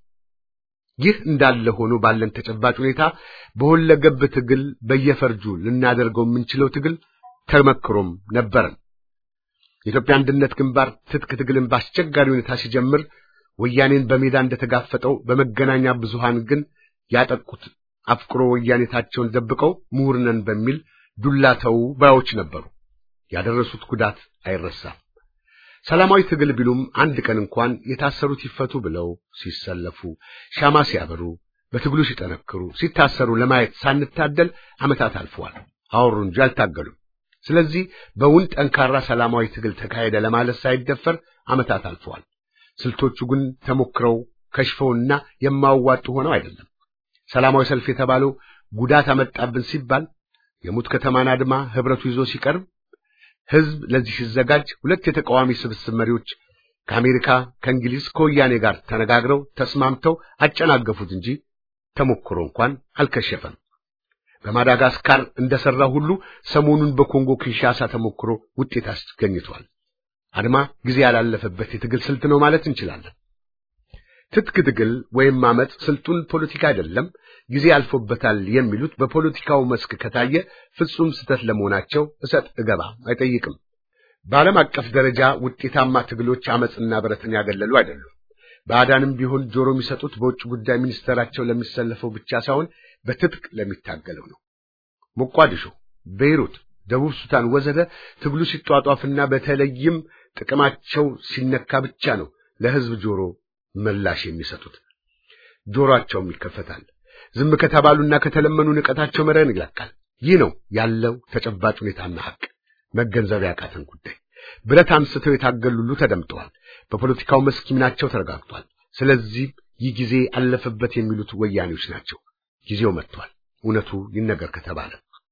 ይህ እንዳለ ሆኖ ባለን ተጨባጭ ሁኔታ በሁለገብ ትግል በየፈርጁ ልናደርገው የምንችለው ትግል ተመክሮም ነበር። የኢትዮጵያ አንድነት ግንባር ትጥቅ ትግልን ባስቸጋሪ ሁኔታ ሲጀምር ወያኔን በሜዳ እንደተጋፈጠው በመገናኛ ብዙሃን ግን ያጠቁት አፍቅሮ ወያኔታቸውን ደብቀው ምሁርነን በሚል ዱላተው ባዮች ነበሩ። ያደረሱት ጉዳት አይረሳም። ሰላማዊ ትግል ቢሉም አንድ ቀን እንኳን የታሰሩት ይፈቱ ብለው ሲሰለፉ፣ ሻማ ሲያበሩ፣ በትግሉ ሲጠነክሩ፣ ሲታሰሩ ለማየት ሳንታደል አመታት አልፈዋል። አወሩ እንጂ አልታገሉም። ስለዚህ በውን ጠንካራ ሰላማዊ ትግል ተካሄደ ለማለት ሳይደፈር አመታት አልፈዋል። ስልቶቹ ግን ተሞክረው ከሽፈውና የማዋጡ ሆነው አይደለም። ሰላማዊ ሰልፍ የተባለው ጉዳት አመጣብን ሲባል የሙት ከተማን አድማ ህብረቱ ይዞ ሲቀርብ ህዝብ ለዚህ ሲዘጋጅ ሁለት የተቃዋሚ ስብስብ መሪዎች ከአሜሪካ ከእንግሊዝ ከወያኔ ጋር ተነጋግረው ተስማምተው አጨናገፉት እንጂ ተሞክሮ እንኳን አልከሸፈም። በማዳጋስካር እንደሰራ ሁሉ ሰሞኑን በኮንጎ ኪንሻሳ ተሞክሮ ውጤት አስገኝቷል። አድማ ጊዜ ያላለፈበት የትግል ስልት ነው ማለት እንችላለን። ትጥቅ ትግል ወይም ማመጽ ስልጡን ፖለቲካ አይደለም፣ ጊዜ ያልፎበታል የሚሉት በፖለቲካው መስክ ከታየ ፍጹም ስተት ለመሆናቸው እሰጥ እገባ አይጠይቅም። በዓለም አቀፍ ደረጃ ውጤታማ ትግሎች አመጽና ብረትን ያገለሉ አይደሉም። ባዕዳንም ቢሆን ጆሮ የሚሰጡት በውጭ ጉዳይ ሚኒስተራቸው ለሚሰለፈው ብቻ ሳይሆን በትጥቅ ለሚታገለው ነው። ሞቃዲሾ፣ ቤይሩት፣ ደቡብ ሱዳን ወዘተ ትግሉ ሲጧጧፍና በተለይም ጥቅማቸው ሲነካ ብቻ ነው ለህዝብ ጆሮ ምላሽ የሚሰጡት። ጆሮአቸውም ይከፈታል። ዝም ከተባሉና ከተለመኑ ንቀታቸው መረን ይላቃል። ይህ ነው ያለው ተጨባጭ ሁኔታና ሐቅ። መገንዘብ ያቃተን ጉዳይ ብረት አንስተው የታገሉሉ ተደምጠዋል። በፖለቲካው መስክ ሚናቸው ተረጋግጧል። ስለዚህ ይህ ጊዜ አለፈበት የሚሉት ወያኔዎች ናቸው። ጊዜው መጥቷል። እውነቱ ይነገር ከተባለ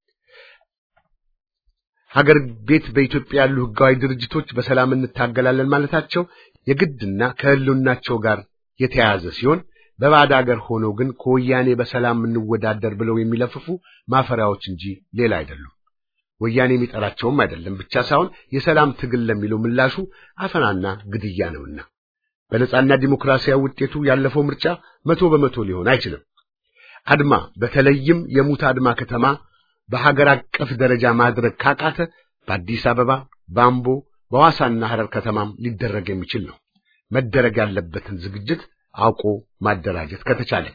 ሀገር ቤት በኢትዮጵያ ያሉ ህጋዊ ድርጅቶች በሰላም እንታገላለን ማለታቸው የግድና ከህልውናቸው ጋር የተያያዘ ሲሆን በባዕድ ሀገር ሆነው ግን ከወያኔ በሰላም እንወዳደር ብለው የሚለፍፉ ማፈሪያዎች እንጂ ሌላ አይደሉም። ወያኔ የሚጠራቸውም አይደለም ብቻ ሳይሆን የሰላም ትግል ለሚለው ምላሹ አፈናና ግድያ ነውና በነጻና ዲሞክራሲያዊ ውጤቱ ያለፈው ምርጫ መቶ በመቶ ሊሆን አይችልም። አድማ በተለይም የሙት አድማ ከተማ በሀገር አቀፍ ደረጃ ማድረግ ካቃተ በአዲስ አበባ፣ ባምቦ፣ በዋሳና ሐረር ከተማም ሊደረግ የሚችል ነው። መደረግ ያለበትን ዝግጅት አውቆ ማደራጀት ከተቻለ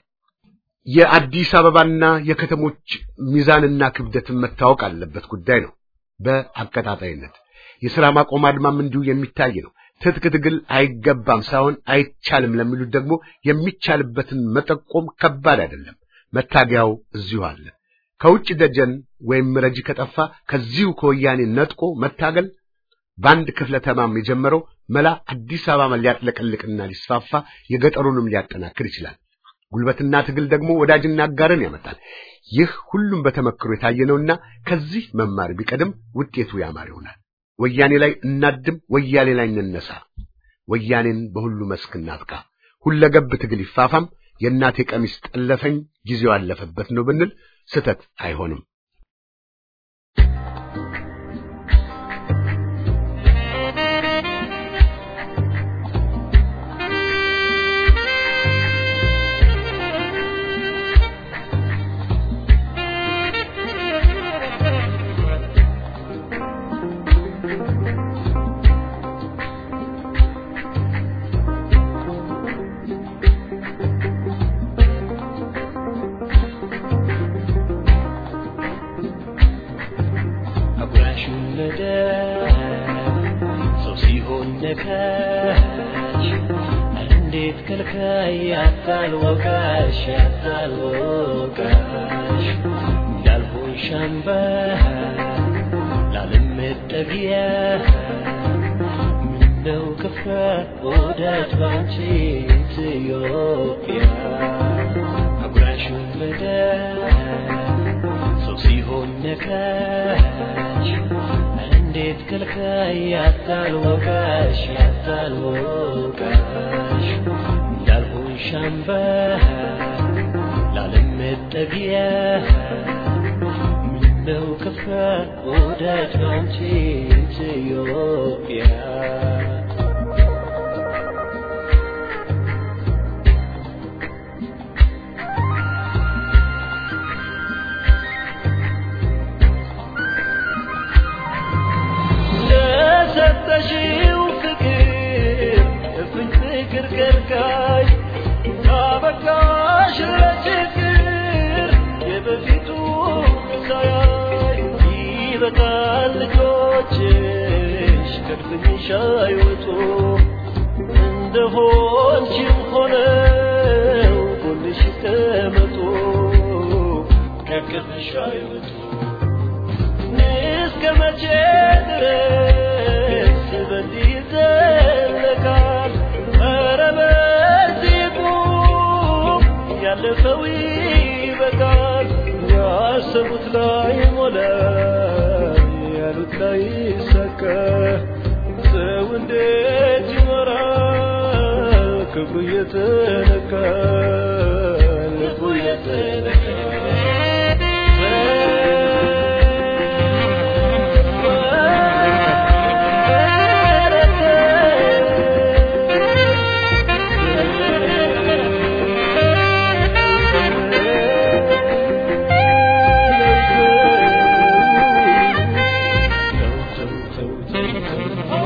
የአዲስ አበባና የከተሞች ሚዛንና ክብደትን መታወቅ አለበት ጉዳይ ነው። በአቀጣጣይነት የሥራ ማቆም አድማም እንዲሁ የሚታይ ነው። ትጥቅ ትግል አይገባም ሳይሆን አይቻልም ለሚሉት ደግሞ የሚቻልበትን መጠቆም ከባድ አይደለም። መታገያው እዚሁ አለ። ከውጭ ደጀን ወይም ረጂ ከጠፋ ከዚሁ ከወያኔ ነጥቆ መታገል ባንድ ክፍለ ተማም የጀመረው መላ አዲስ አበባ ሊያጥለቀልቅና ሊስፋፋ የገጠሩንም ሊያጠናክር ይችላል። ጉልበትና ትግል ደግሞ ወዳጅና አጋርን ያመጣል። ይህ ሁሉም በተመክሮ የታየነውና ከዚህ መማር ቢቀድም ውጤቱ ያማር ይሆናል። ወያኔ ላይ እናድም፣ ወያኔ ላይ እንነሳ። ወያኔን በሁሉ መስክ እናጥቃ። ሁለገብ ትግል ይፋፋም። የእናቴ ቀሚስ ጠለፈኝ ጊዜው አለፈበት ነው ብንል ስተት አይሆንም።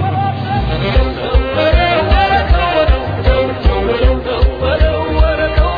What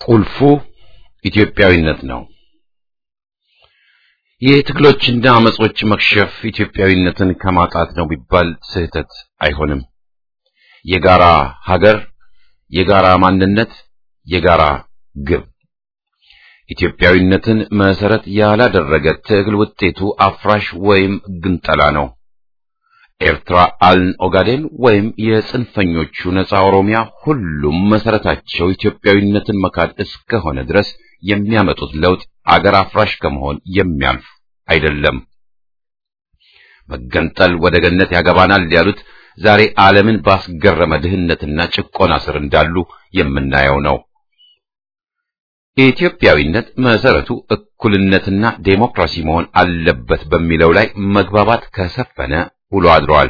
ቁልፉ ኢትዮጵያዊነት ነው። የትግሎችና አመጾች መክሸፍ ኢትዮጵያዊነትን ከማጣት ነው ቢባል ስህተት አይሆንም። የጋራ ሀገር፣ የጋራ ማንነት፣ የጋራ ግብ ኢትዮጵያዊነትን መሰረት ያላደረገ ትግል ውጤቱ አፍራሽ ወይም ግንጠላ ነው። ኤርትራ አልን ኦጋዴን ወይም የጽንፈኞቹ ነጻ ኦሮሚያ ሁሉም መሰረታቸው ኢትዮጵያዊነትን መካድ እስከሆነ ድረስ የሚያመጡት ለውጥ አገር አፍራሽ ከመሆን የሚያልፍ አይደለም። መገንጠል ወደ ገነት ያገባናል ያሉት ዛሬ ዓለምን ባስገረመ ድህነትና ጭቆና ስር እንዳሉ የምናየው ነው። የኢትዮጵያዊነት መሰረቱ እኩልነትና ዴሞክራሲ መሆን አለበት በሚለው ላይ መግባባት ከሰፈነ ውሎ አድሯል።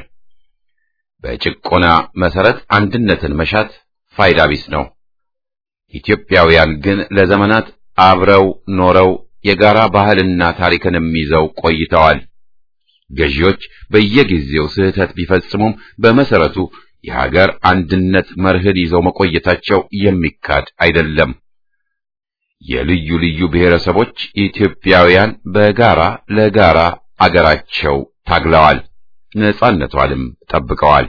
በጭቆና መሰረት አንድነትን መሻት ፋይዳ ቢስ ነው። ኢትዮጵያውያን ግን ለዘመናት አብረው ኖረው የጋራ ባህልና ታሪክንም ይዘው ቆይተዋል። ገዢዎች በየጊዜው ስህተት ቢፈጽሙም በመሰረቱ የሀገር አንድነት መርህን ይዘው መቆየታቸው የሚካድ አይደለም። የልዩ ልዩ ብሔረሰቦች ኢትዮጵያውያን በጋራ ለጋራ አገራቸው ታግለዋል፣ ነጻነቷንም ጠብቀዋል።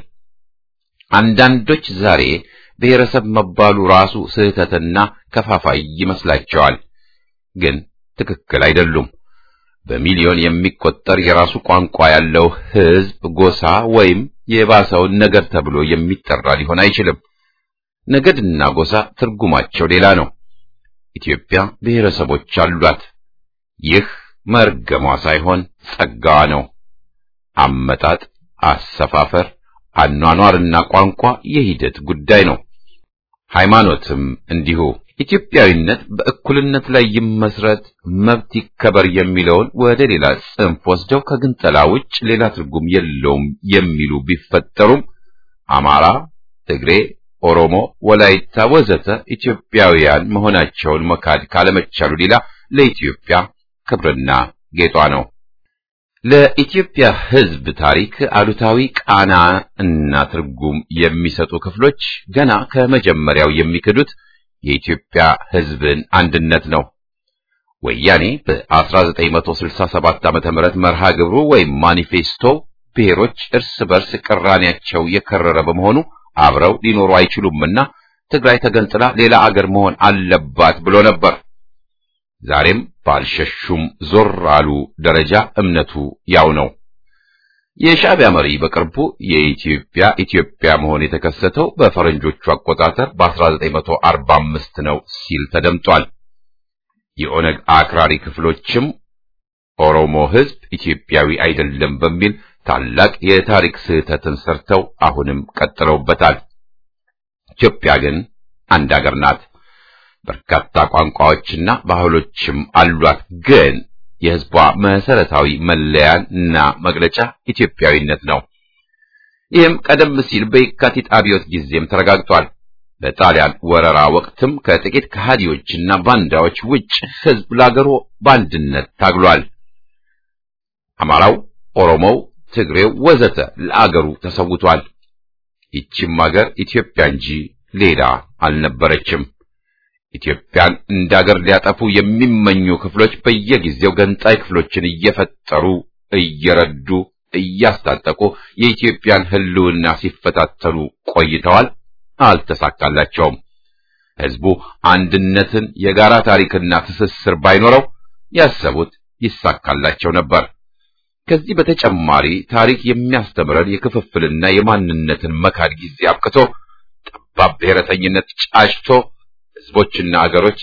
አንዳንዶች ዛሬ ብሔረሰብ መባሉ ራሱ ስህተትና ከፋፋይ ይመስላቸዋል፣ ግን ትክክል አይደሉም። በሚሊዮን የሚቆጠር የራሱ ቋንቋ ያለው ሕዝብ ጎሳ ወይም የባሰውን ነገድ ተብሎ የሚጠራ ሊሆን አይችልም። ነገድና ጎሳ ትርጉማቸው ሌላ ነው። ኢትዮጵያ ብሔረሰቦች አሏት። ይህ መርገሟ ሳይሆን ጸጋዋ ነው። አመጣጥ፣ አሰፋፈር፣ አኗኗርና ቋንቋ የሂደት ጉዳይ ነው። ሃይማኖትም እንዲሁ። ኢትዮጵያዊነት በእኩልነት ላይ ይመስረት፣ መብት ይከበር የሚለውን ወደ ሌላ ጽንፍ ወስደው ከግንጠላ ውጭ ሌላ ትርጉም የለውም የሚሉ ቢፈጠሩም አማራ፣ ትግሬ፣ ኦሮሞ፣ ወላይታ ወዘተ ኢትዮጵያውያን መሆናቸውን መካድ ካለመቻሉ ሌላ ለኢትዮጵያ ክብርና ጌጧ ነው። ለኢትዮጵያ ሕዝብ ታሪክ አሉታዊ ቃና እና ትርጉም የሚሰጡ ክፍሎች ገና ከመጀመሪያው የሚክዱት የኢትዮጵያ ሕዝብን አንድነት ነው። ወያኔ በአስራ ዘጠኝ መቶ ስልሳ ሰባት ዓመተ ምህረት መርሃ ግብሩ ወይም ማኒፌስቶ ብሔሮች እርስ በርስ ቅራኔያቸው የከረረ በመሆኑ አብረው ሊኖሩ አይችሉምና ትግራይ ተገንጥላ ሌላ አገር መሆን አለባት ብሎ ነበር። ዛሬም ባልሸሹም ዞር አሉ ደረጃ እምነቱ ያው ነው። የሻዕቢያ መሪ በቅርቡ የኢትዮጵያ ኢትዮጵያ መሆን የተከሰተው በፈረንጆቹ አቆጣጠር በአስራ ዘጠኝ መቶ አርባ አምስት ነው ሲል ተደምጧል። የኦነግ አክራሪ ክፍሎችም ኦሮሞ ሕዝብ ኢትዮጵያዊ አይደለም በሚል ታላቅ የታሪክ ስህተትን ሰርተው አሁንም ቀጥለውበታል። ኢትዮጵያ ግን አንድ አገር ናት። በርካታ ቋንቋዎችና ባህሎችም አሏት። ግን የሕዝቧ መሰረታዊ መለያና መግለጫ ኢትዮጵያዊነት ነው። ይህም ቀደም ሲል በየካቲት አብዮት ጊዜም ተረጋግጧል። በጣሊያን ወረራ ወቅትም ከጥቂት ከሃዲዎችና ባንዳዎች ውጭ ሕዝብ ለአገሩ በአንድነት ታግሏል። አማራው፣ ኦሮሞው፣ ትግሬው ወዘተ ለአገሩ ተሰውቷል። ይህችም አገር ኢትዮጵያ እንጂ ሌላ አልነበረችም። ኢትዮጵያን እንዳገር ሊያጠፉ የሚመኙ ክፍሎች በየጊዜው ገንጣይ ክፍሎችን እየፈጠሩ እየረዱ እያስታጠቁ የኢትዮጵያን ሕልውና ሲፈታተኑ ቆይተዋል። አልተሳካላቸውም። ሕዝቡ አንድነትን፣ የጋራ ታሪክና ትስስር ባይኖረው ያሰቡት ይሳካላቸው ነበር። ከዚህ በተጨማሪ ታሪክ የሚያስተምረን የክፍፍልና የማንነትን መካድ ጊዜ አብቅቶ ጠባብ ብሔረተኝነት ጫጭቶ ሕዝቦችና አገሮች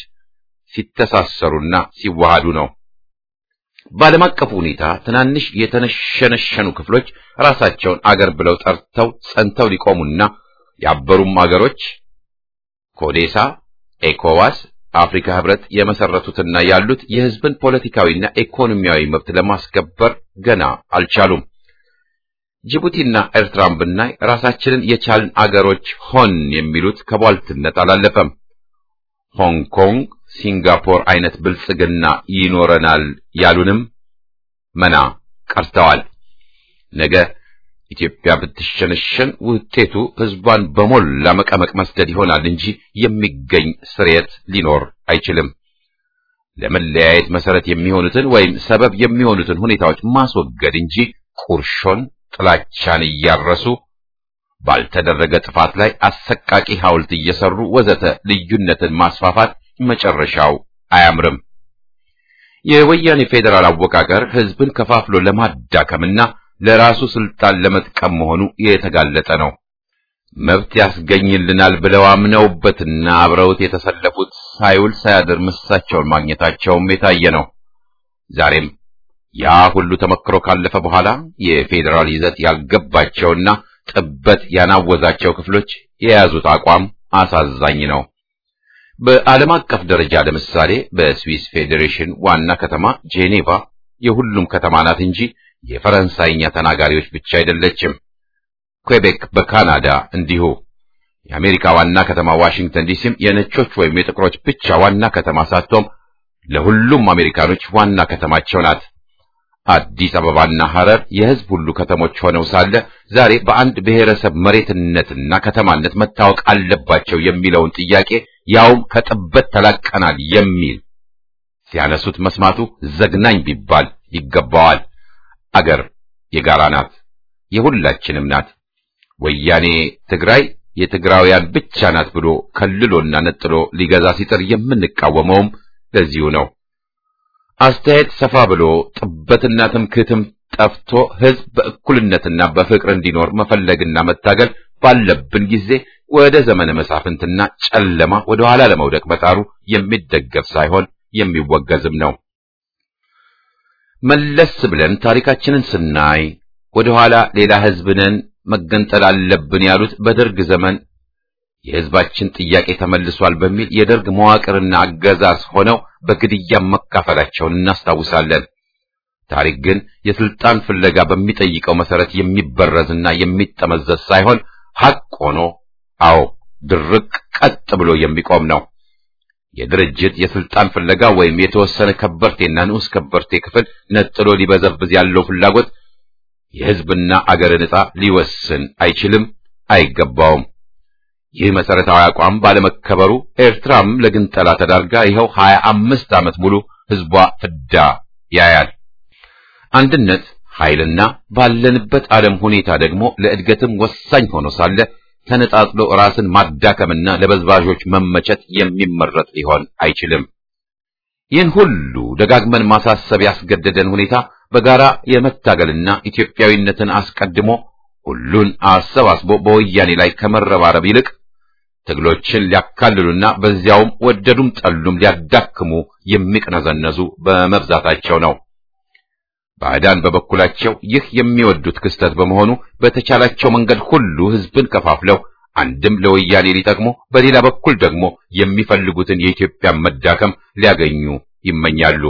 ሲተሳሰሩና ሲዋሃዱ ነው። በዓለም አቀፍ ሁኔታ ትናንሽ የተነሸነሸኑ ክፍሎች ራሳቸውን አገር ብለው ጠርተው ጸንተው ሊቆሙና ያበሩም አገሮች ኮዴሳ፣ ኤኮዋስ፣ አፍሪካ ህብረት የመሰረቱትና ያሉት የሕዝብን ፖለቲካዊና ኢኮኖሚያዊ መብት ለማስከበር ገና አልቻሉም። ጅቡቲና ኤርትራን ብናይ ራሳችንን የቻልን አገሮች ሆን የሚሉት ከቧልትነት አላለፈም። ሆንግ ኮንግ፣ ሲንጋፖር አይነት ብልጽግና ይኖረናል ያሉንም መና ቀርተዋል። ነገ ኢትዮጵያ ብትሸነሸን ውጤቱ ህዝቧን በሞላ መቀመቅ መስደድ ይሆናል እንጂ የሚገኝ ስርየት ሊኖር አይችልም። ለመለያየት መሰረት የሚሆኑትን ወይም ሰበብ የሚሆኑትን ሁኔታዎች ማስወገድ እንጂ ቁርሾን፣ ጥላቻን እያረሱ ባልተደረገ ጥፋት ላይ አሰቃቂ ሐውልት እየሰሩ ወዘተ ልዩነትን ማስፋፋት መጨረሻው አያምርም። የወያኔ ፌዴራል አወቃቀር ህዝብን ከፋፍሎ ለማዳከምና ለራሱ ስልጣን ለመጥቀም መሆኑ የተጋለጠ ነው። መብት ያስገኝልናል ብለው አምነውበትና አብረውት የተሰለፉት ሳይውል ሳያድር ምሳቸውን ማግኘታቸውም የታየ ነው። ዛሬም ያ ሁሉ ተመክሮ ካለፈ በኋላ የፌዴራል ይዘት ያልገባቸውና ጥበት ያናወዛቸው ክፍሎች የያዙት አቋም አሳዛኝ ነው። በዓለም አቀፍ ደረጃ ለምሳሌ በስዊስ ፌዴሬሽን ዋና ከተማ ጄኔቫ የሁሉም ከተማ ናት እንጂ የፈረንሳይኛ ተናጋሪዎች ብቻ አይደለችም። ኩዌቤክ በካናዳ እንዲሁ። የአሜሪካ ዋና ከተማ ዋሽንግተን ዲሲም የነጮች ወይም የጥቁሮች ብቻ ዋና ከተማ ሳትሆን ለሁሉም አሜሪካኖች ዋና ከተማቸው ናት። አዲስ አበባና ሐረር የህዝብ ሁሉ ከተሞች ሆነው ሳለ ዛሬ በአንድ ብሔረሰብ መሬትነትና ከተማነት መታወቅ አለባቸው የሚለውን ጥያቄ ያውም ከጥበት ተላቀናል የሚል ሲያነሱት መስማቱ ዘግናኝ ቢባል ይገባዋል። አገር የጋራ ናት፣ የሁላችንም ናት። ወያኔ ትግራይ የትግራውያን ብቻ ናት ብሎ ከልሎና ነጥሎ ሊገዛ ሲጥር የምንቃወመውም ለዚሁ ነው። አስተያየት ሰፋ ብሎ ጥበትና ትምክህትም ጠፍቶ ህዝብ በእኩልነትና በፍቅር እንዲኖር መፈለግና መታገል ባለብን ጊዜ ወደ ዘመነ መሳፍንትና ጨለማ ወደ ኋላ ለመውደቅ መጣሩ የሚደገፍ ሳይሆን የሚወገዝም ነው። መለስ ብለን ታሪካችንን ስናይ ወደ ኋላ ሌላ ህዝብ ነን መገንጠል አለብን ያሉት በደርግ ዘመን የህዝባችን ጥያቄ ተመልሷል በሚል የደርግ መዋቅርና አገዛዝ ሆነው በግድያ መካፈላቸውን እናስታውሳለን። ታሪክ ግን የስልጣን ፍለጋ በሚጠይቀው መሰረት የሚበረዝና የሚጠመዘዝ ሳይሆን ሐቅ ሆኖ አዎ ድርቅ ቀጥ ብሎ የሚቆም ነው። የድርጅት የስልጣን ፍለጋ ወይም የተወሰነ ከበርቴና ንዑስ ከበርቴ ክፍል ነጥሎ ሊበዘብዝ ያለው ፍላጎት የህዝብና አገርን ዕጣ ሊወስን አይችልም፣ አይገባውም። ይህ መሰረታዊ አቋም ባለመከበሩ ኤርትራም ለግንጠላ ተዳርጋ ይኸው ሀያ አምስት ዓመት ሙሉ ህዝቧ ፍዳ ያያል። አንድነት ኃይልና ባለንበት ዓለም ሁኔታ ደግሞ ለእድገትም ወሳኝ ሆኖ ሳለ ተነጣጥሎ ራስን ማዳከምና ለበዝባዦች መመቸት የሚመረጥ ሊሆን አይችልም። ይህን ሁሉ ደጋግመን ማሳሰብ ያስገደደን ሁኔታ በጋራ የመታገልና ኢትዮጵያዊነትን አስቀድሞ ሁሉን አሰባስቦ በወያኔ ላይ ከመረባረብ ይልቅ ትግሎችን ሊያካልሉና በዚያውም ወደዱም ጠሉም ሊያዳክሙ የሚቅነዘነዙ በመብዛታቸው ነው። ባዕዳን በበኩላቸው ይህ የሚወዱት ክስተት በመሆኑ በተቻላቸው መንገድ ሁሉ ህዝብን ከፋፍለው አንድም ለወያኔ ሊጠቅሙ በሌላ በኩል ደግሞ የሚፈልጉትን የኢትዮጵያ መዳከም ሊያገኙ ይመኛሉ።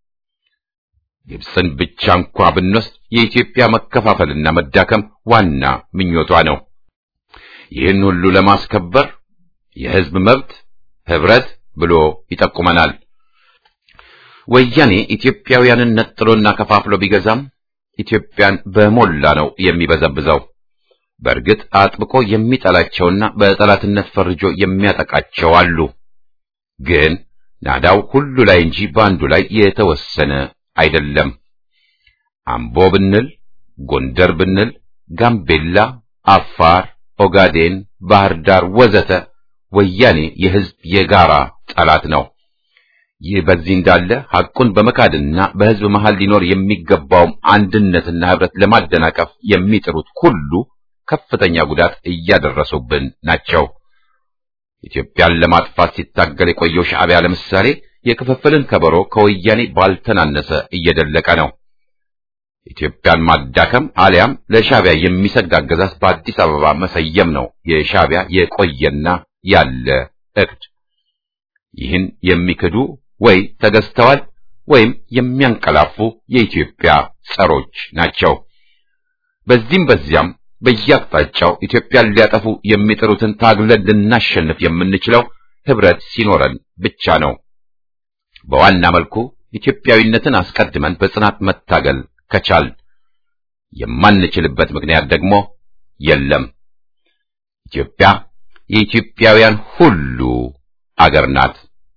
ግብፅን ብቻ እንኳ ብንወስድ የኢትዮጵያ መከፋፈልና መዳከም ዋና ምኞቷ ነው። ይህን ሁሉ ለማስከበር የህዝብ መብት ህብረት ብሎ ይጠቁመናል። ወያኔ ኢትዮጵያውያንን ነጥሎና ከፋፍሎ ቢገዛም ኢትዮጵያን በሞላ ነው የሚበዘብዘው። በእርግጥ አጥብቆ የሚጠላቸውና በጠላትነት ፈርጆ የሚያጠቃቸው አሉ። ግን ናዳው ሁሉ ላይ እንጂ በአንዱ ላይ የተወሰነ አይደለም። አምቦ ብንል፣ ጎንደር ብንል፣ ጋምቤላ፣ አፋር፣ ኦጋዴን፣ ባህር ዳር ወዘተ ወያኔ የህዝብ የጋራ ጠላት ነው። ይህ በዚህ እንዳለ ሐቁን በመካድና በህዝብ መሃል ሊኖር የሚገባውም አንድነትና ህብረት ለማደናቀፍ የሚጥሩት ሁሉ ከፍተኛ ጉዳት እያደረሱብን ናቸው። ኢትዮጵያን ለማጥፋት ሲታገል የቆየው ሻዕቢያ ለምሳሌ የክፍፍልን ከበሮ ከወያኔ ባልተናነሰ እየደለቀ ነው። ኢትዮጵያን ማዳከም አሊያም ለሻዕቢያ የሚሰግድ አገዛዝ በአዲስ አበባ መሰየም ነው የሻዕቢያ የቆየና ያለ እቅድ። ይህን የሚክዱ ወይ ተገዝተዋል ወይም የሚያንቀላፉ የኢትዮጵያ ጸሮች ናቸው። በዚህም በዚያም በየአቅጣጫው ኢትዮጵያን ሊያጠፉ የሚጥሩትን ታግለን ልናሸንፍ የምንችለው ህብረት ሲኖረን ብቻ ነው። በዋና መልኩ ኢትዮጵያዊነትን አስቀድመን በጽናት መታገል ከቻል የማንችልበት ምክንያት ደግሞ የለም። ኢትዮጵያ የኢትዮጵያውያን ሁሉ አገር ናት።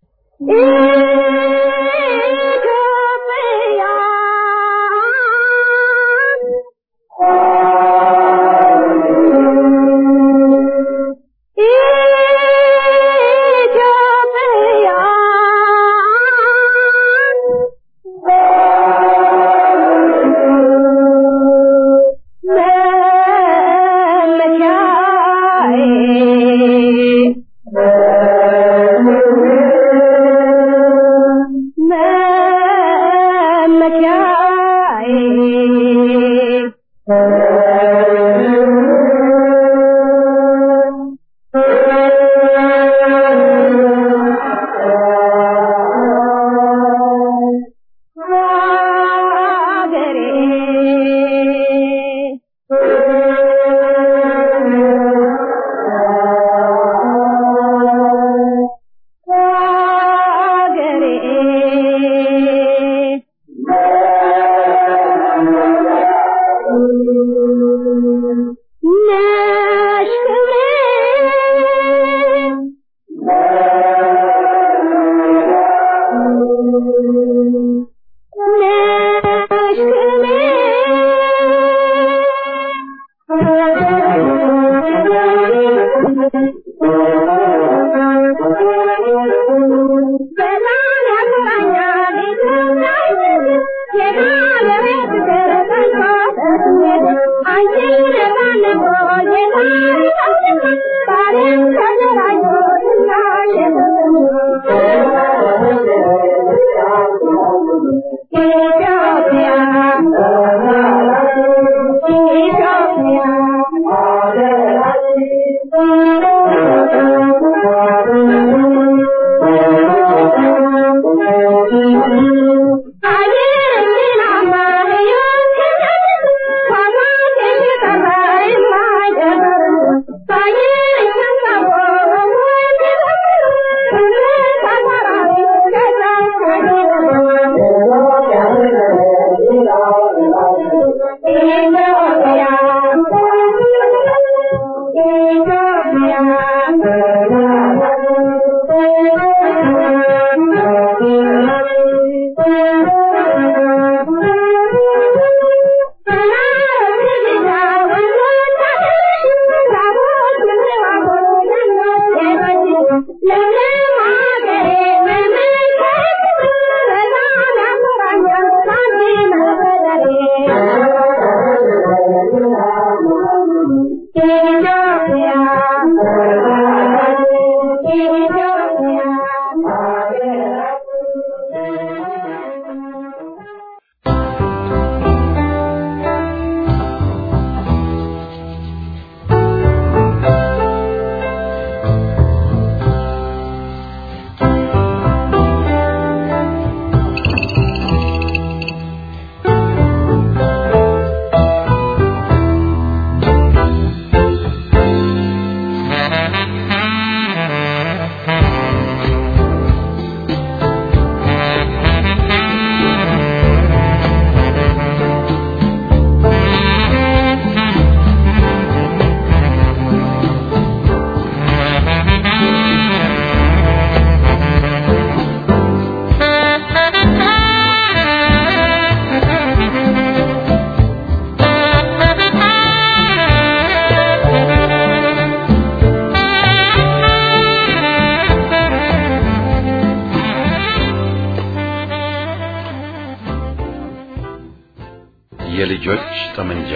የልጆች ጠመንጃ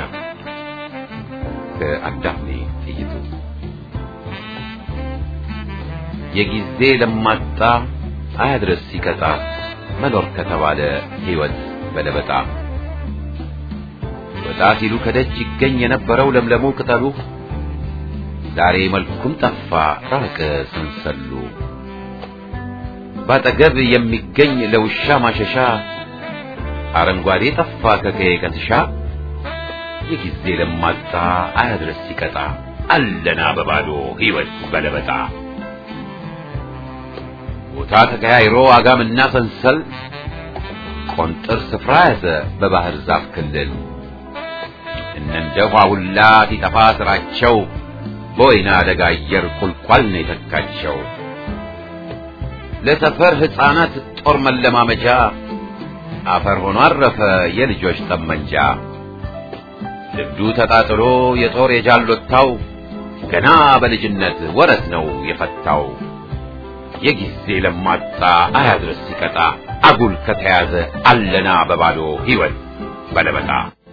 ከአዳፍኔ ጥይቱ የጊዜ ለማጣ አያድርስ ሲቀጣ መኖር ከተባለ ሕይወት በለበጣ ወጣ ሲሉ ከደጅ ይገኝ የነበረው ለምለሙ ቅጠሉ ዛሬ መልኩም ጠፋ ራቀ ሰንሰሉ ባጠገብ የሚገኝ ለውሻ ማሸሻ አረንጓዴ ጠፋ ከከየ ከትሻ የጊዜ ለማጣ አያድርስ ሲቀጣ አለና በባዶ ሕይወት በለበጣ ቦታ ተቀያይሮ አጋምና ሰንሰል ቆንጥር ስፍራ ያዘ በባህር ዛፍ ክልል እነንደ ዋውላ ሲጠፋ ስራቸው በወይና ደጋ አየር ቁልቋል ነው የተካቸው። ለሰፈር ሕፃናት ጦር መለማመጃ አፈር ሆኖ አረፈ የልጆች ጠመንጃ። ልብዱ ተጣጥሎ የጦር የጃሎታው ገና በልጅነት ወረት ነው የፈታው። የጊዜ ለማጣ አያድርስ ሲቀጣ አጉል ከተያዘ አለና በባዶ ሕይወት በለበጣ።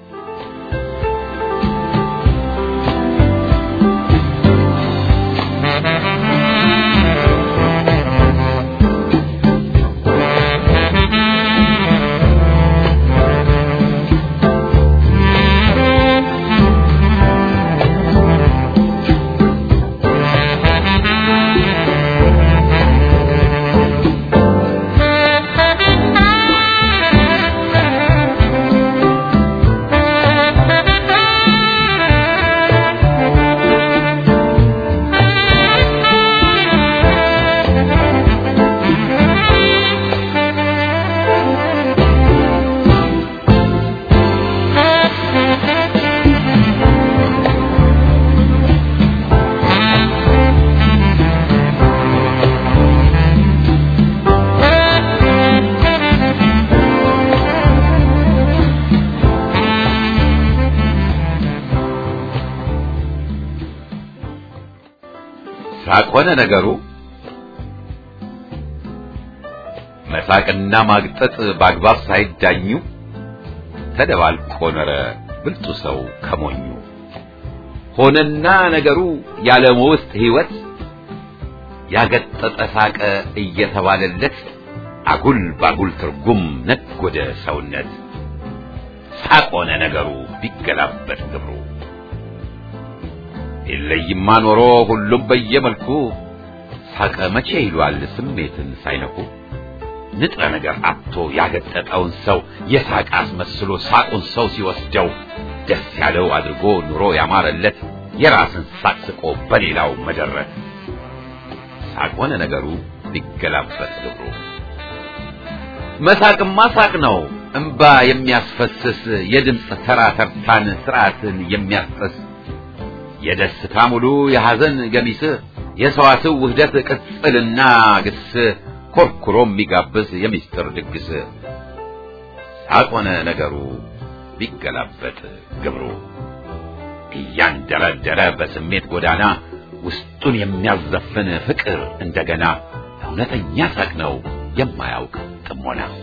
ሳቆነ ነገሩ መሳቅና ማግጠጥ በአግባብ ሳይዳኙ ተደባልቆ ኖረ ብልጡ ሰው ከሞኙ። ሆነና ነገሩ ያለም ውስጥ ሕይወት ያገጠጠ ሳቀ እየተባለለት አጉል ባጉል ትርጉም ነጎደ ሰውነት። ሳቆነ ነገሩ ቢገላበጥ ግብሩ የለይማ ኖሮ ሁሉም በየመልኩ ሳቀ መቼ ይሏል ስሜትን ሳይነኩ። ንጥረ ነገር አጥቶ ያገጠጠውን ሰው የሳቅ አስመስሎ ሳቁን ሰው ሲወስደው ደስ ያለው አድርጎ ኑሮ ያማረለት የራስን ሳቅ ስቆ በሌላው መደረት። ሳቆነ ነገሩ ቢገላበጥ ግብሩ መሳቅማ ሳቅ ነው እንባ የሚያስፈስስ የድምፅ ተራ ተርታን ስርዓትን የሚያስፈስ የደስታ ሙሉ የሐዘን ገሚስ የሰዋስው ውህደት ቅጽልና ግስ ኮርኩሮ የሚጋብዝ የሚስጥር ድግስ። ሳቆነ ነገሩ ቢገላበጥ ግብሩ እያንደረደረ በስሜት ጎዳና ውስጡን የሚያዘፍን ፍቅር እንደገና እውነተኛ ሳቅ ነው የማያውቅ ጥሞና።